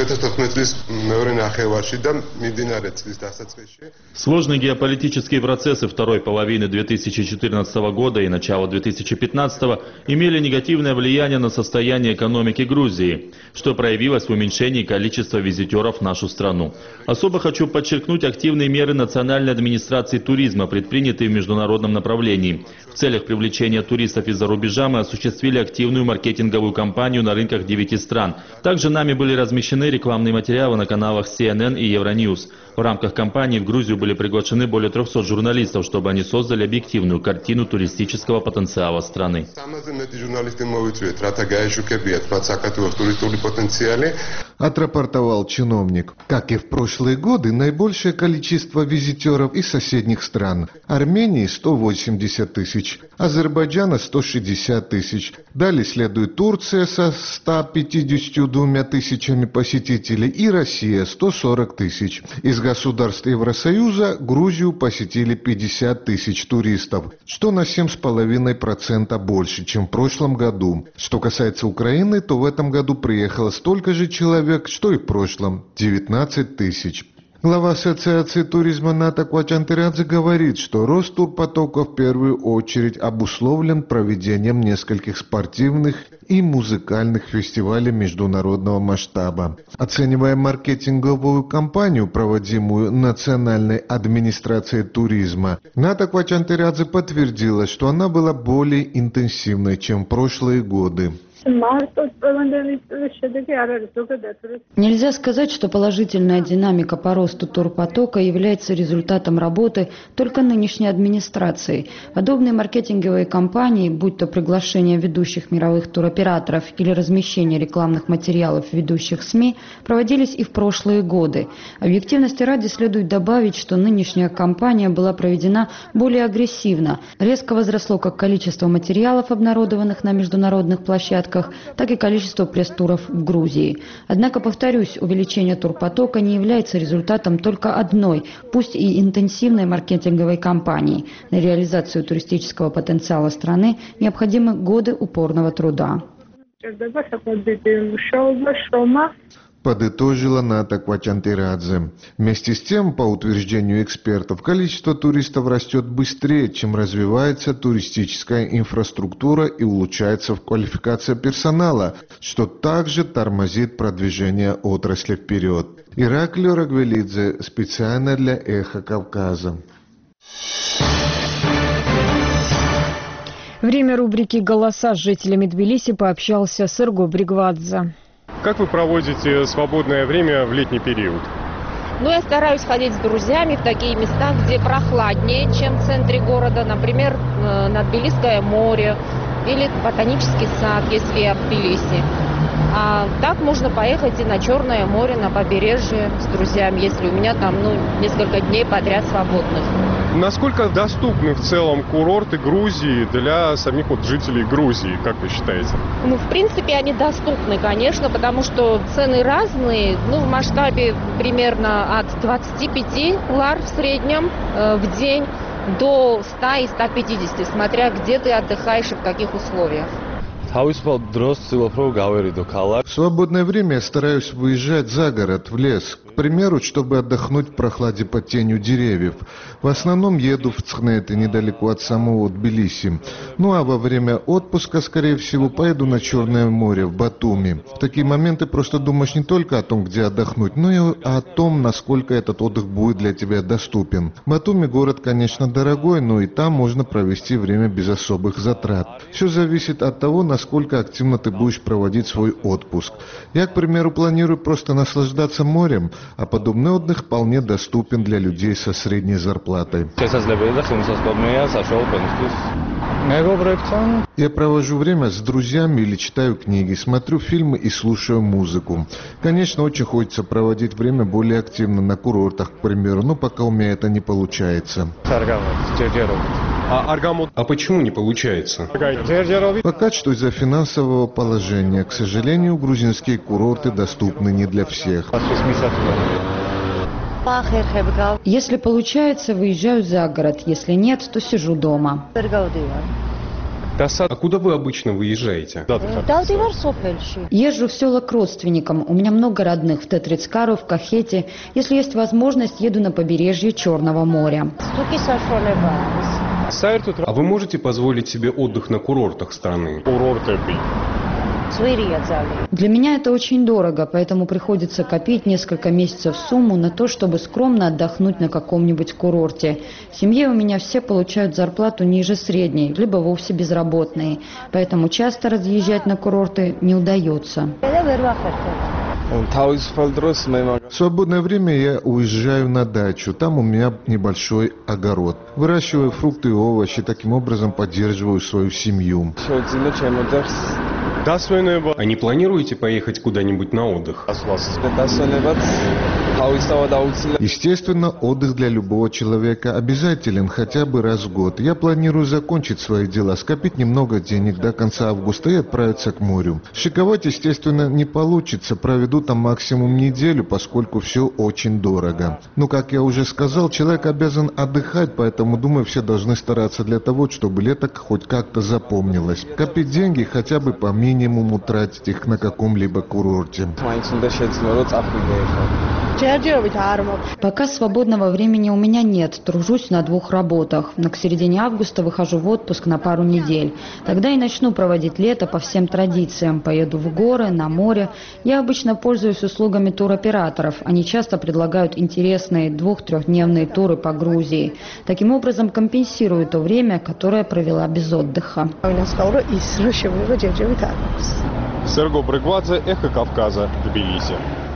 F: Сложные геополитические процессы второй половины две тысячи четырнадцатого года и начала две тысячи пятнадцатого имели негативное влияние на состояние экономики Грузии, что проявилось в уменьшении количества визитеров в нашу страну. Особо хочу подчеркнуть активные меры Национальной администрации туризма, предпринятые в международном направлении. В целях привлечения туристов из-за рубежа мы осуществили активную маркетинговую кампанию на рынках девяти стран. Также нами были размещены рекламные материалы на каналах си эн эн и Евроньюз. В рамках кампании в Грузию были приглашены более трехсот журналистов, чтобы они создали объективную картину туристического потенциала страны.
R: Отрапортовал чиновник. Как и в прошлые годы, наибольшее количество визитеров из соседних стран. Армении сто восемьдесят тысяч, Азербайджана сто шестьдесят тысяч. Далее следует Турция со ста пятьюдесятью двумя тысячами посетителей и Россия сто сорок тысяч. Из государств Евросоюза Грузию посетили пятьдесят тысяч туристов, что на семь целых пять десятых процента больше, чем в прошлом году. Что касается Украины, то в этом году приехало столько же человек, что и в прошлом – девятнадцать тысяч. Глава Ассоциации туризма Ната Квачантерадзе говорит, что рост турпотока в первую очередь обусловлен проведением нескольких спортивных и музыкальных фестивалей международного масштаба. Оценивая маркетинговую кампанию, проводимую Национальной администрацией туризма, Ната Квачантерадзе подтвердила, что она была более интенсивной, чем в прошлые годы.
G: Нельзя сказать, что положительная динамика по росту турпотока является результатом работы только нынешней администрации. Подобные маркетинговые кампании, будь то приглашение ведущих мировых туроператоров или размещение рекламных материалов в ведущих СМИ, проводились и в прошлые годы. Объективности ради следует добавить, что нынешняя кампания была проведена более агрессивно. Резко возросло как количество материалов, обнародованных на международных площадках, так и количество пресс-туров в Грузии. Однако, повторюсь, увеличение турпотока не является результатом только одной, пусть и интенсивной маркетинговой кампании. На реализацию туристического потенциала страны необходимы годы упорного труда.
R: Подытожила Ната Квачантерадзе. Вместе с тем, по утверждению экспертов, количество туристов растет быстрее, чем развивается туристическая инфраструктура и улучшается квалификация персонала, что также тормозит продвижение отрасли вперед. Ираклио Рагвелидзе специально для «Эхо Кавказа».
A: Время рубрики «Голоса» с жителями Тбилиси пообщался Сырго Бригвадзе.
S: Как вы проводите свободное время в летний период?
T: Ну, я стараюсь ходить с друзьями в такие места, где прохладнее, чем в центре города. Например, на Тбилисское море или ботанический сад, если я в Тбилиси. А так можно поехать и на Черное море, на побережье с друзьями, если у меня там ну, несколько дней подряд свободных.
S: Насколько доступны в целом курорты Грузии для самих вот жителей Грузии, как вы считаете?
T: Ну, в принципе, они доступны, конечно, потому что цены разные. Ну, в масштабе примерно от двадцати пяти лар в среднем э, в день до ста и ста пятидесяти, смотря где ты отдыхаешь и в каких условиях.
R: В свободное время я стараюсь выезжать за город, в лес. примеру, чтобы отдохнуть в прохладе под тенью деревьев. В основном еду в Цхнеты, недалеко от самого Тбилиси. Ну а во время отпуска, скорее всего, поеду на Черное море, в Батуми. В такие моменты просто думаешь не только о том, где отдохнуть, но и о том, насколько этот отдых будет для тебя доступен. Батуми город, конечно, дорогой, но и там можно провести время без особых затрат. Все зависит от того, насколько активно ты будешь проводить свой отпуск. Я, к примеру, планирую просто наслаждаться морем, а подобный отдых вполне доступен для людей со средней зарплатой. Я провожу время с друзьями или читаю книги, смотрю фильмы и слушаю музыку. Конечно, очень хочется проводить время более активно на курортах, к примеру, но пока у меня это не получается.
S: А, Аргамут... а почему не получается?
R: Пока что из-за финансового положения. К сожалению, грузинские курорты доступны не для всех.
G: Если получается, выезжаю за город. Если нет, то сижу дома.
S: А куда вы обычно выезжаете?
G: Езжу в села к родственникам. У меня много родных в Тетрицкару, в Кахете. Если есть возможность, еду на побережье Черного моря.
S: А вы можете позволить себе отдых на курортах страны?
G: Для меня это очень дорого, поэтому приходится копить несколько месяцев сумму на то, чтобы скромно отдохнуть на каком-нибудь курорте. В семье у меня все получают зарплату ниже средней, либо вовсе безработные, поэтому часто разъезжать на курорты не удается.
R: В свободное время я уезжаю на дачу. Там у меня небольшой огород. Выращиваю фрукты и овощи, таким образом поддерживаю свою семью.
S: А не планируете поехать куда-нибудь на отдых?
R: Естественно, отдых для любого человека обязателен хотя бы раз в год. Я планирую закончить свои дела, скопить немного денег до конца августа и отправиться к морю. Шиковать, естественно, не получится. Проведу там максимум неделю, поскольку все очень дорого. Но, как я уже сказал, человек обязан отдыхать, поэтому, думаю, все должны стараться для того, чтобы лето хоть как-то запомнилось. Копить деньги, хотя бы по минимуму тратить их на каком-либо курорте.
G: Пока свободного времени у меня нет, тружусь на двух работах. Но к середине августа выхожу в отпуск на пару недель. Тогда и начну проводить лето по всем традициям. Поеду в горы, на море. Я обычно пользуюсь услугами туроператоров. Они часто предлагают интересные двух-трехдневные туры по Грузии. Таким образом компенсирую то время, которое провела без отдыха.
S: Серго Брыгвадзе, Эхо Кавказа, Тбилиси.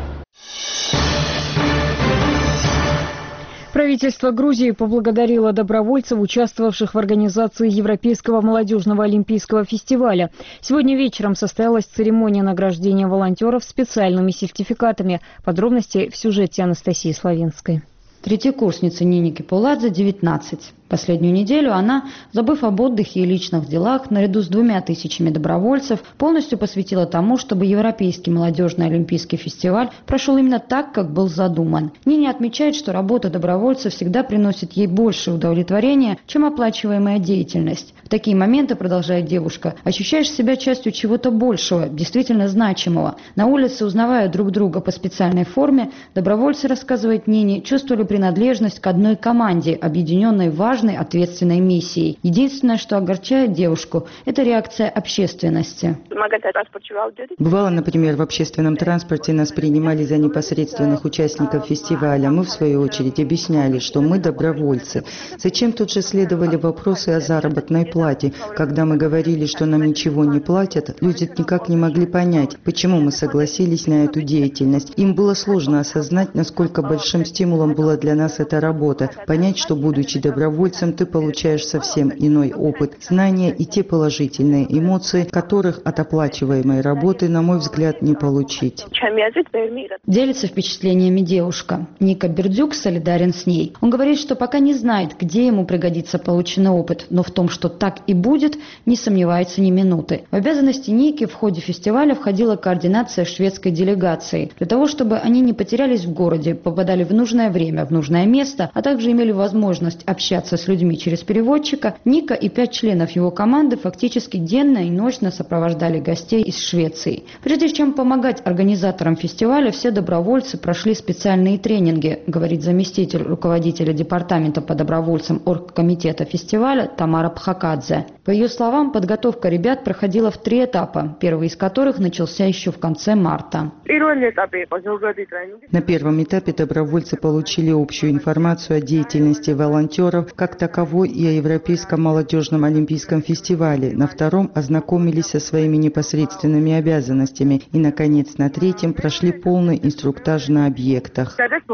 A: Правительство Грузии поблагодарило добровольцев, участвовавших в организации Европейского молодежного олимпийского фестиваля. Сегодня вечером состоялась церемония награждения волонтеров специальными сертификатами. Подробности в сюжете Анастасии Славинской.
G: Третьекурснице Нине Кипуладзе девятнадцать. Последнюю неделю она, забыв об отдыхе и личных делах, наряду с двумя тысячами добровольцев, полностью посвятила тому, чтобы Европейский молодежный олимпийский фестиваль прошел именно так, как был задуман. Нине отмечает, что работа добровольца всегда приносит ей больше удовлетворения, чем оплачиваемая деятельность. В такие моменты, продолжает девушка, ощущаешь себя частью чего-то большего, действительно значимого. На улице, узнавая друг друга по специальной форме, добровольцы, рассказывает Нине, чувствовали принадлежность к одной команде, объединенной важной ответственной миссией. Единственное, что огорчает девушку, это реакция общественности.
E: Бывало, например, в общественном транспорте нас принимали за непосредственных участников фестиваля. Мы, в свою очередь, объясняли, что мы добровольцы. Зачем тут же следовали вопросы о заработной плате? Когда мы говорили, что нам ничего не платят, люди никак не могли понять, почему мы согласились на эту деятельность. Им было сложно осознать, насколько большим стимулом была для нас эта работа. Понять, что, будучи добровольцем, ты получаешь совсем иной опыт, знания и те положительные эмоции, которых от оплачиваемой работы, на мой взгляд, не получить.
G: Делится впечатлениями девушка. Ника Бердюк солидарен с ней. Он говорит, что пока не знает, где ему пригодится полученный опыт, но в том, что так и будет, не сомневается ни минуты. В обязанности Ники в ходе фестиваля входила координация шведской делегации. Для того, чтобы они не потерялись в городе, попадали в нужное время, в нужное место, а также имели возможность общаться с людьми через переводчика, Ника и пять членов его команды фактически денно и ночно сопровождали гостей из Швеции. Прежде чем помогать организаторам фестиваля, все добровольцы прошли специальные тренинги, говорит заместитель руководителя департамента по добровольцам оргкомитета фестиваля Тамара Пхакадзе. По ее словам, подготовка ребят проходила в три этапа, первый из которых начался еще в конце марта.
E: На первом этапе добровольцы получили общую информацию о деятельности волонтеров как таковой и о Европейском молодежном олимпийском фестивале. На втором ознакомились со своими непосредственными обязанностями. И, наконец, на третьем прошли полный инструктаж на объектах.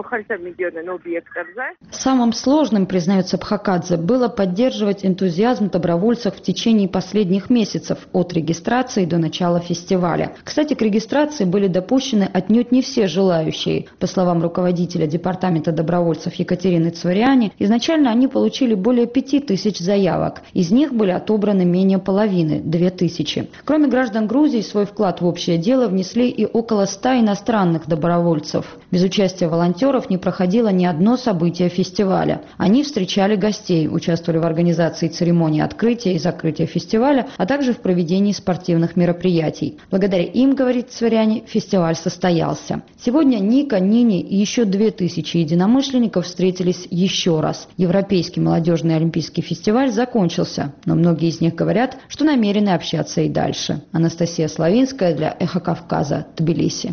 G: Самым сложным, признается Пхакадзе, было поддерживать энтузиазм добровольцев в течение последних месяцев от регистрации до начала фестиваля. Кстати, к регистрации были допущены отнюдь не все желающие. По словам руководителя департамента добровольцев Екатерины Цвариани, изначально они получили более пяти тысяч заявок. Из них были отобраны менее половины – две тысячи. Кроме граждан Грузии, свой вклад в общее дело внесли и около ста иностранных добровольцев. Без участия волонтеров не проходило ни одно событие фестиваля. Они встречали гостей, участвовали в организации церемонии открытия и закрытия фестиваля, а также в проведении спортивных мероприятий. Благодаря им, говорит Цвариани, фестиваль состоялся. Сегодня Ника, Нини и еще две тысячи единомышленников встретились еще раз. Европейский молодежный олимпийский фестиваль закончился, но многие из них говорят, что намерены общаться и дальше. Анастасия Славинская для «Эхо Кавказа», Тбилиси.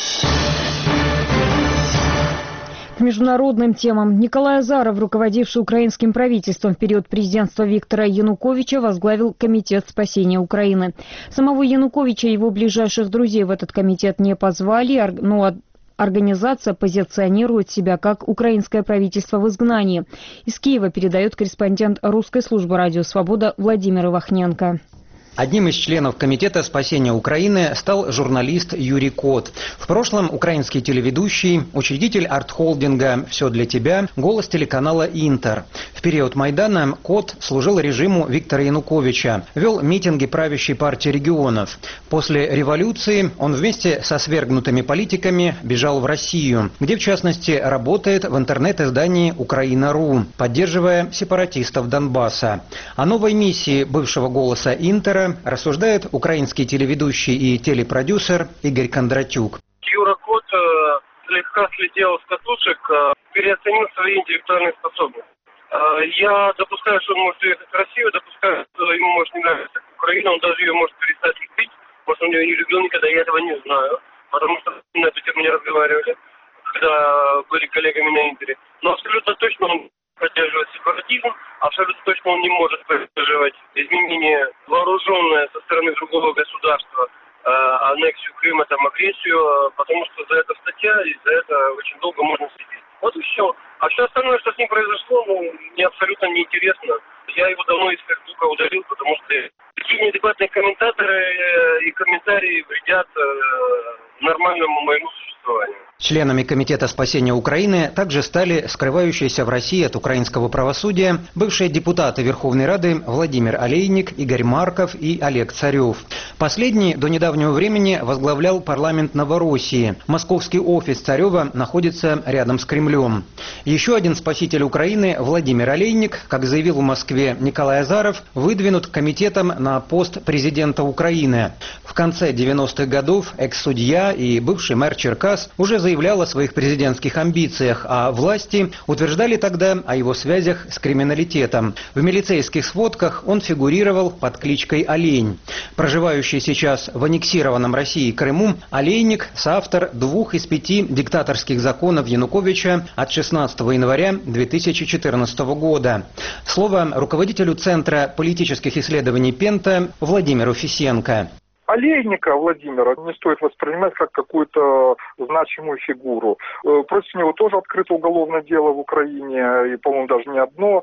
A: К международным темам. Николай Азаров, руководивший украинским правительством в период президентства Виктора Януковича, возглавил Комитет спасения Украины. Самого Януковича и его ближайших друзей в этот комитет не позвали, но организация позиционирует себя как украинское правительство в изгнании. Из Киева передает корреспондент русской службы «Радио Свобода» Владимир Ивахненко.
U: Одним из членов Комитета спасения Украины стал журналист Юрий Кот. В прошлом украинский телеведущий, учредитель арт-холдинга «Все для тебя», голос телеканала «Интер». В период Майдана Кот служил режиму Виктора Януковича, вел митинги правящей партии регионов. После революции он вместе со свергнутыми политиками бежал в Россию, где в частности работает в интернет-издании «Украина.ру», поддерживая сепаратистов Донбасса. О новой миссии бывшего голоса «Интера» рассуждает украинский телеведущий и телепродюсер Игорь Кондратюк.
V: Юра Кот э, слегка слетел с катушек, э, переоценил свои интеллектуальные способности. Э, я допускаю, что он может уехать в Россию, допускаю, что ему может не нравиться Украина, он даже ее может перестать любить, может он ее не любил никогда, я этого не знаю, потому что на эту тему не разговаривали, когда были коллегами на Интере. Но абсолютно точно он поддерживать сепаратизм, абсолютно точно он не может поддерживать изменение вооруженное со стороны другого государства, э, аннексию Крыма, там, агрессию, потому что за это статья, и за это очень долго можно сидеть. Вот и все. А все остальное, что с ним произошло, ну, мне абсолютно неинтересно. Я его давно из Фейсбука удалил, потому что такие неадекватные комментаторы и комментарии вредят э, нормальному моему существованию.
U: Членами Комитета спасения Украины также стали скрывающиеся в России от украинского правосудия бывшие депутаты Верховной Рады Владимир Олейник, Игорь Марков и Олег Царев. Последний до недавнего времени возглавлял парламент Новороссии. Московский офис Царева находится рядом с Кремлем. Еще один спаситель Украины, Владимир Олейник, как заявил в Москве Николай Азаров, выдвинут комитетом на пост президента Украины. В конце девяностых годов экс-судья и бывший мэр Черкас уже заявлял о своих президентских амбициях, а власти утверждали тогда о его связях с криминалитетом. В милицейских сводках он фигурировал под кличкой Олень. Проживающий сейчас в аннексированном Россией Крыму, Олейник – соавтор двух из пяти диктаторских законов Януковича от шестнадцатого января две тысячи четырнадцатого года. Слово руководителю Центра политических исследований Пента Владимиру Фисенко.
W: Олейника Владимира не стоит воспринимать как какую-то значимую фигуру. Против него тоже открыто уголовное дело в Украине, и, по-моему, даже не одно.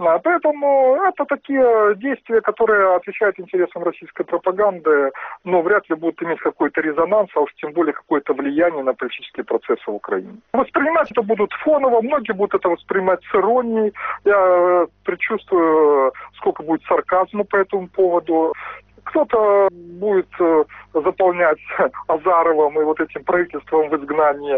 W: Поэтому это такие действия, которые отвечают интересам российской пропаганды, но вряд ли будут иметь какой-то резонанс, а уж тем более какое-то влияние на политические процессы в Украине. Воспринимать это будут фоново, многие будут это воспринимать с иронией. Я предчувствую, сколько будет сарказма по этому поводу. Кто-то будет заполнять Азаровым и вот этим правительством в изгнании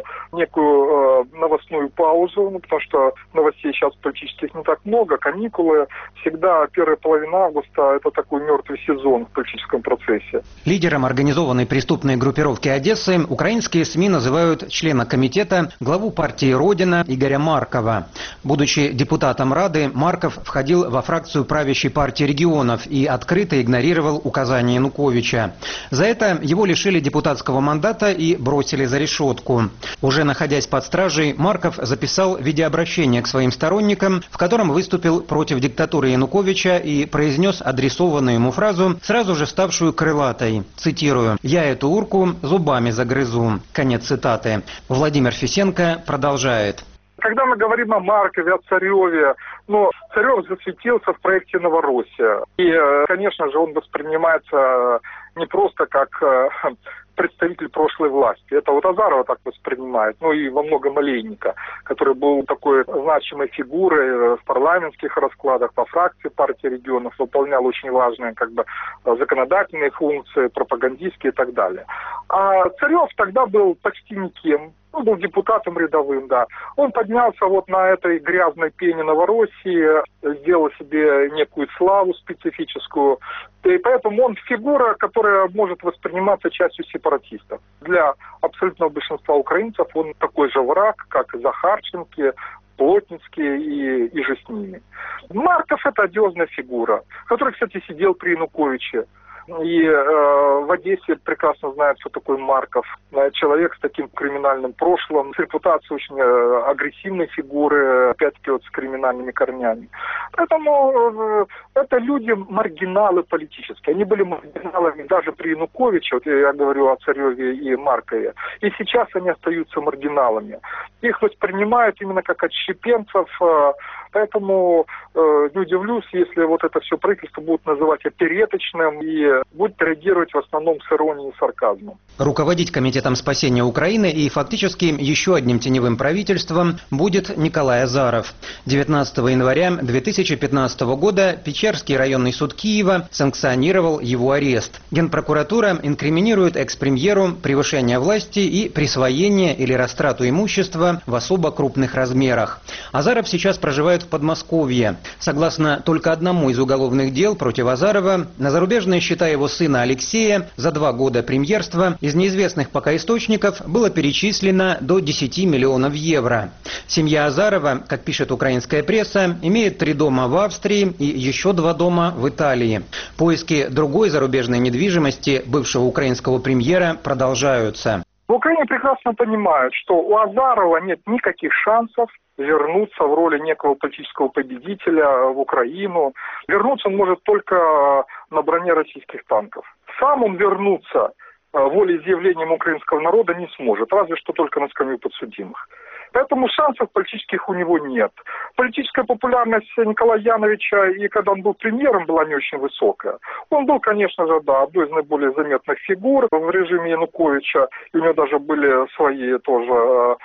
W: некую э, новостную паузу, ну, потому что новостей сейчас политических не так много, каникулы. Всегда первая половина августа – это такой мертвый сезон в политическом процессе.
U: Лидером организованной преступной группировки Одессы украинские СМИ называют члена комитета, главу партии «Родина» Игоря Маркова. Будучи депутатом Рады, Марков входил во фракцию правящей партии регионов и открыто игнорировал указания Януковича. За это его лишили депутатского мандата и бросили за решетку. Уже находясь под стражей, Марков записал видеообращение к своим сторонникам, в котором выступил против диктатуры Януковича и произнес адресованную ему фразу, сразу же ставшую крылатой. Цитирую: «Я эту урку зубами загрызу». Конец цитаты. Владимир Фисенко продолжает.
W: Когда мы говорим о Маркове, о Цареве, ну, Царев засветился в проекте «Новороссия». И, конечно же, он воспринимается не просто как представитель прошлой власти. Это вот Азарова так воспринимает, ну и во многом Олейника, который был такой значимой фигурой в парламентских раскладах, по фракции партии регионов, выполнял очень важные как бы законодательные функции, пропагандистские и так далее. А Царев тогда был почти никем. Он был депутатом рядовым, да. Он поднялся вот на этой грязной пене Новороссии, сделал себе некую славу специфическую. И поэтому он фигура, которая может восприниматься частью сепаратистов. Для абсолютного большинства украинцев он такой же враг, как и Захарченко, Плотницкий и, и же с ними. Марков – это одиозная фигура, который, кстати, сидел при Януковиче. И э, в Одессе прекрасно знают, что такое Марков. Человек с таким криминальным прошлым, с репутацией очень э, агрессивной фигуры, опять-таки вот с криминальными корнями. Поэтому э, это люди маргиналы политические. Они были маргиналами даже при Януковиче, вот я говорю о Цареве и Маркове. И сейчас они остаются маргиналами. Их воспринимают именно как отщепенцев. Э, поэтому э, не удивлюсь, если вот это все правительство будут называть опереточным и будет реагировать в основном с иронией и сарказмом.
U: Руководить Комитетом спасения Украины и фактически еще одним теневым правительством будет Николай Азаров. девятнадцатого января две тысячи пятнадцатого года Печерский районный суд Киева санкционировал его арест. Генпрокуратура инкриминирует экс-премьеру превышение власти и присвоение или растрату имущества в особо крупных размерах. Азаров сейчас проживает в Подмосковье. Согласно только одному из уголовных дел против Азарова, на зарубежные счета его сына Алексея за два года премьерства из неизвестных пока источников было перечислено до десяти миллионов евро. Семья Азарова, как пишет украинская пресса, имеет три дома в Австрии и еще два дома в Италии. Поиски другой зарубежной недвижимости бывшего украинского премьера продолжаются.
W: В Украине прекрасно понимают, что у Азарова нет никаких шансов вернуться в роли некого политического победителя в Украину. Вернуться он может только на броне российских танков. Сам он вернуться волеизъявлением украинского народа не сможет, разве что только на скамью подсудимых. Поэтому шансов политических у него нет. Политическая популярность Николая Яновича, и когда он был премьером, была не очень высокая. Он был, конечно же, да, одной из наиболее заметных фигур в режиме Януковича. И у него даже были свои тоже,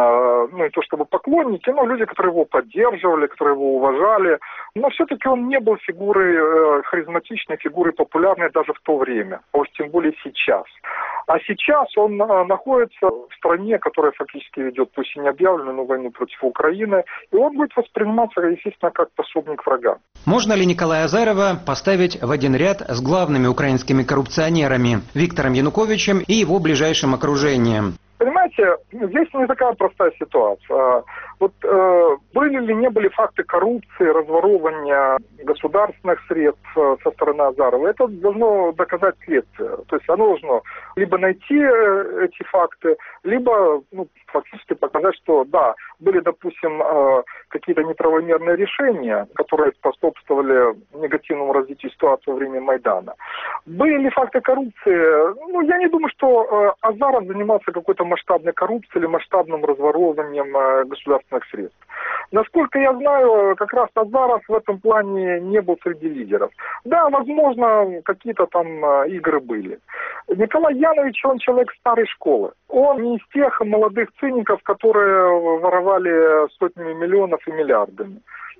W: ну не то чтобы поклонники, но люди, которые его поддерживали, которые его уважали. Но все-таки он не был фигурой харизматичной, фигурой популярной даже в то время, а уж тем более сейчас. А сейчас он находится в стране, которая фактически ведет, пусть и не объявленную войну против Украины, и он будет восприниматься, естественно, как пособник врага.
U: Можно ли Николая Азарова поставить в один ряд с главными украинскими коррупционерами Виктором Януковичем и его ближайшим окружением?
W: Понимаете, здесь не такая простая ситуация. Вот э, были ли не были факты коррупции, разворовывания государственных средств со стороны Азарова, это должно доказать следствие. То есть оно должно либо найти эти факты, либо ну, фактически показать, что да, были, допустим, э, какие-то неправомерные решения, которые способствовали негативному развитию ситуации во время Майдана. Были ли факты коррупции? Ну, я не думаю, что э, Азаров занимался какой-то масштабной коррупцией или масштабным разворовыванием э, государственных средств. Насколько я знаю, как раз Азаров в этом плане не был среди лидеров. Да, возможно, какие-то там э, игры были. Николай Янович, он человек старой школы. Он не из тех молодых циников, которые воровали сотнями миллионов и миллиардами.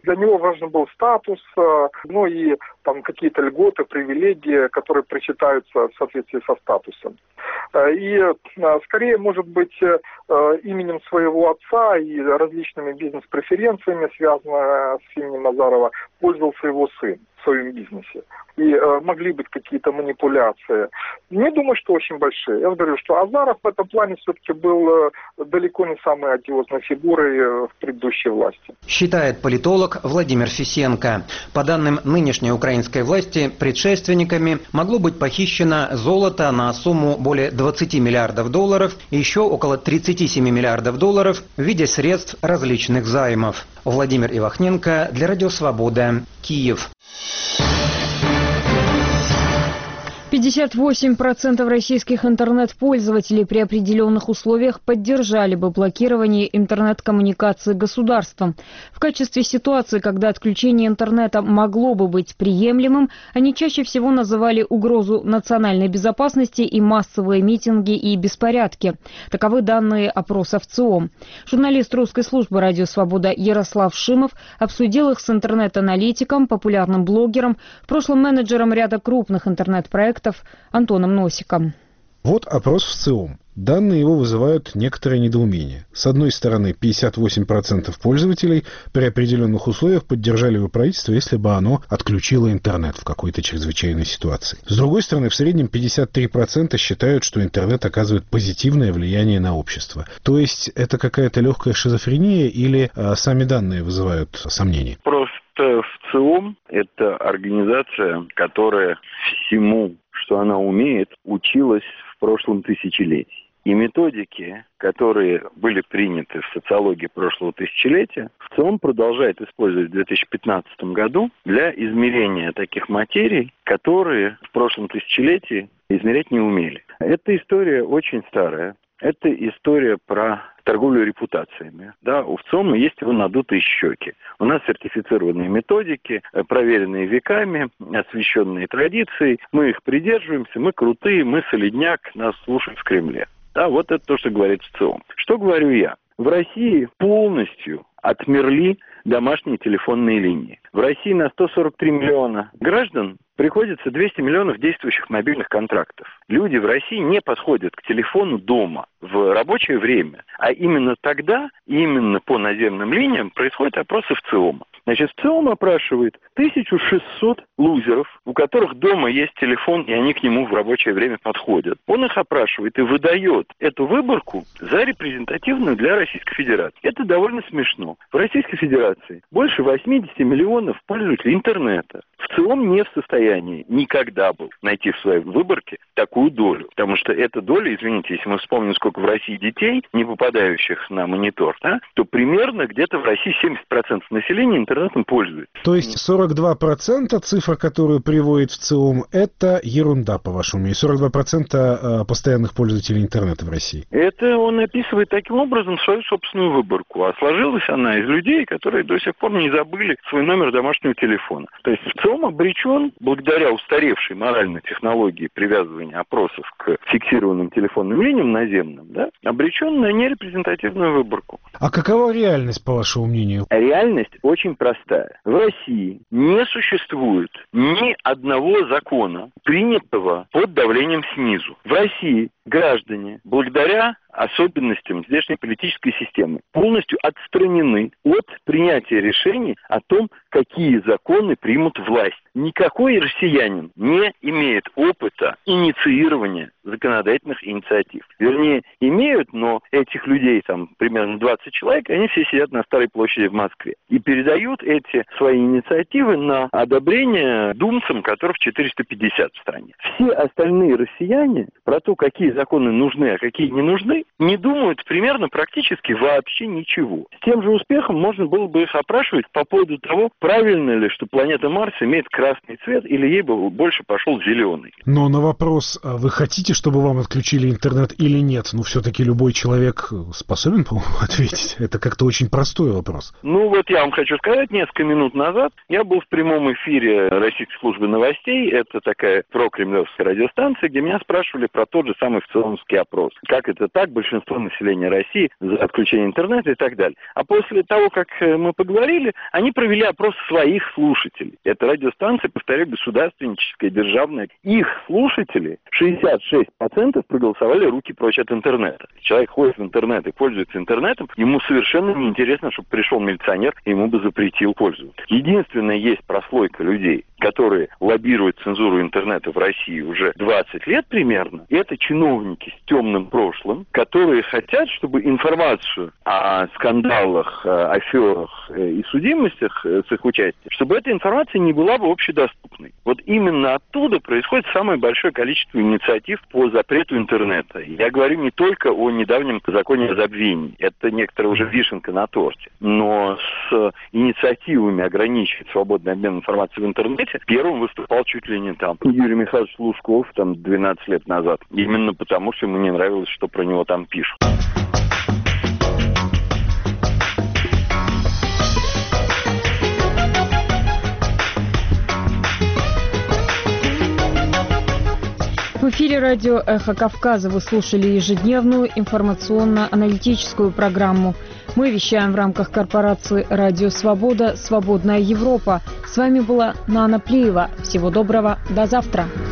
W: Для него важен был статус, ну и там какие-то льготы, привилегии, которые причитаются в соответствии со статусом. И скорее, может быть, именем своего отца и различными бизнес-преференциями, связанными с именем Азарова, пользовался его сын в своем бизнесе. И э, могли быть какие-то манипуляции. Не думаю, что очень большие. Я говорю, что Азаров в этом плане все-таки был э, далеко не самой одиозной фигурой э, в предыдущей власти.
U: Считает политолог Владимир Фисенко. По данным нынешней украинской власти, предшественниками могло быть похищено золото на сумму более двадцати миллиардов долларов и еще около тридцати семи миллиардов долларов в виде средств различных займов. Владимир Ивахненко для Радио Свобода, Киев.
A: пятьдесят восемь процентов российских интернет-пользователей при определенных условиях поддержали бы блокирование интернет-коммуникации государством. В качестве ситуации, когда отключение интернета могло бы быть приемлемым, они чаще всего называли угрозу национальной безопасности и массовые митинги и беспорядки. Таковы данные опроса в ЦИОМ. Журналист русской службы «Радио Свобода» Ярослав Шимов обсудил их с интернет-аналитиком, популярным блогером, в прошлом менеджером ряда крупных интернет-проектов Антоном Носиком.
D: Вот опрос в ЦИОМ. Данные его вызывают некоторое недоумение. С одной стороны, пятьдесят восемь процентов пользователей при определенных условиях поддержали бы правительство, если бы оно отключило интернет в какой-то чрезвычайной ситуации. С другой стороны, в среднем пятьдесят три процента считают, что интернет оказывает позитивное влияние на общество. То есть это какая-то легкая шизофрения или а, сами данные вызывают сомнения?
I: Просто в ЦИОМ это организация, которая всему, что она умеет, училась в прошлом тысячелетии. И методики, которые были приняты в социологии прошлого тысячелетия, в ЦИОМ продолжает использовать в две тысячи пятнадцатом году для измерения таких материй, которые в прошлом тысячелетии измерять не умели. Эта история очень старая. Это история про торговлю репутациями. Да, у ЦИОМа есть его надутые щеки. У нас сертифицированные методики, проверенные веками, освященные традицией. Мы их придерживаемся, мы крутые, мы солидняк, нас слушают в Кремле. Да, вот это то, что говорит ЦИОМ. Что говорю я? В России полностью отмерли домашние телефонные линии. В России на сто сорок три миллиона граждан приходится двести миллионов действующих мобильных контрактов. Люди в России не подходят к телефону дома в рабочее время, а именно тогда, именно по наземным линиям происходят опросы в ЦИОМа. Значит, ЦИОМ опрашивает тысячу шестьсот лузеров, у которых дома есть телефон, и они к нему в рабочее время подходят. Он их опрашивает и выдает эту выборку за репрезентативную для Российской Федерации. Это довольно смешно. В Российской Федерации больше восемьдесят миллионов пользователей интернета. В ЦИОМ не в состоянии никогда был найти в своей выборке такую долю. Потому что эта доля, извините, если мы вспомним, сколько в России детей, не попадающих на монитор, да, то примерно где-то в России семьдесят процентов населения интернетом пользуется.
D: То есть сорок два процента цифра, которую приводит в ЦИОМ, это ерунда, по-вашему, и сорок два процента постоянных пользователей интернета в России?
I: Это он описывает таким образом свою собственную выборку. А сложилась она из людей, которые до сих пор не забыли свой номер домашнего телефона. То есть ЦИОМ обречен, благодаря устаревшей моральной технологии привязывания опросов к фиксированным телефонным линиям наземным, да, обречен на нерепрезентативную выборку.
D: А какова реальность, по вашему мнению?
I: Реальность очень простая. В России не существует ни одного закона, принятого под давлением снизу. В России граждане, благодаря особенностям здешней политической системы, полностью отстранены от принятия решений о том, какие законы примут власть. Никакой россиянин не имеет опыта инициирования законодательных инициатив. Вернее, имеют, но этих людей, там, примерно двадцать человек, они все сидят на Старой площади в Москве и передают эти свои инициативы на одобрение думцам, которых четыреста пятьдесят в стране. Все остальные россияне про то, какие законы нужны, а какие не нужны, не думают примерно практически вообще ничего. С тем же успехом можно было бы их опрашивать по поводу того, правильно ли, что планета Марс имеет красный цвет, или ей бы больше пошел зеленый.
D: Но на вопрос, вы хотите, чтобы вам отключили интернет или нет, ну, все-таки любой человек способен, по-моему, ответить. Это как-то очень простой вопрос.
I: Ну, вот я вам хочу сказать, несколько минут назад я был в прямом эфире Российской службы новостей, это такая прокремлевская радиостанция, где меня спрашивали про тот же самый ЦИОМский опрос. Как это так, как большинство населения России, за отключение интернета и так далее. А после того, как мы поговорили, они провели опрос своих слушателей. Это радиостанция, повторяю, государственническая, державная. Их слушатели, шестьдесят шесть процентов проголосовали руки прочь от интернета. Человек ходит в интернет и пользуется интернетом, ему совершенно неинтересно, чтобы пришел милиционер и ему бы запретил пользоваться. Единственное, есть прослойка людей, которые лоббируют цензуру интернета в России уже двадцать лет примерно, и это чиновники с темным прошлым, которые хотят, чтобы информацию о скандалах, аферах и судимостях с их участием, чтобы эта информация не была бы общедоступной. Вот именно оттуда происходит самое большое количество инициатив по запрету интернета. Я говорю не только о недавнем законе о забвении, это некоторая уже вишенка на торте, но с инициативами ограничивать свободный обмен информацией в интернете первым выступал чуть ли не там Юрий Михайлович Лужков там двенадцать лет назад. Именно потому, что ему не нравилось, что про него там пишут.
A: В эфире радио «Эхо Кавказа» вы слушали ежедневную информационно-аналитическую программу. Мы вещаем в рамках корпорации «Радио Свобода. Свободная Европа». С вами была Нана Плиева. Всего доброго. До завтра.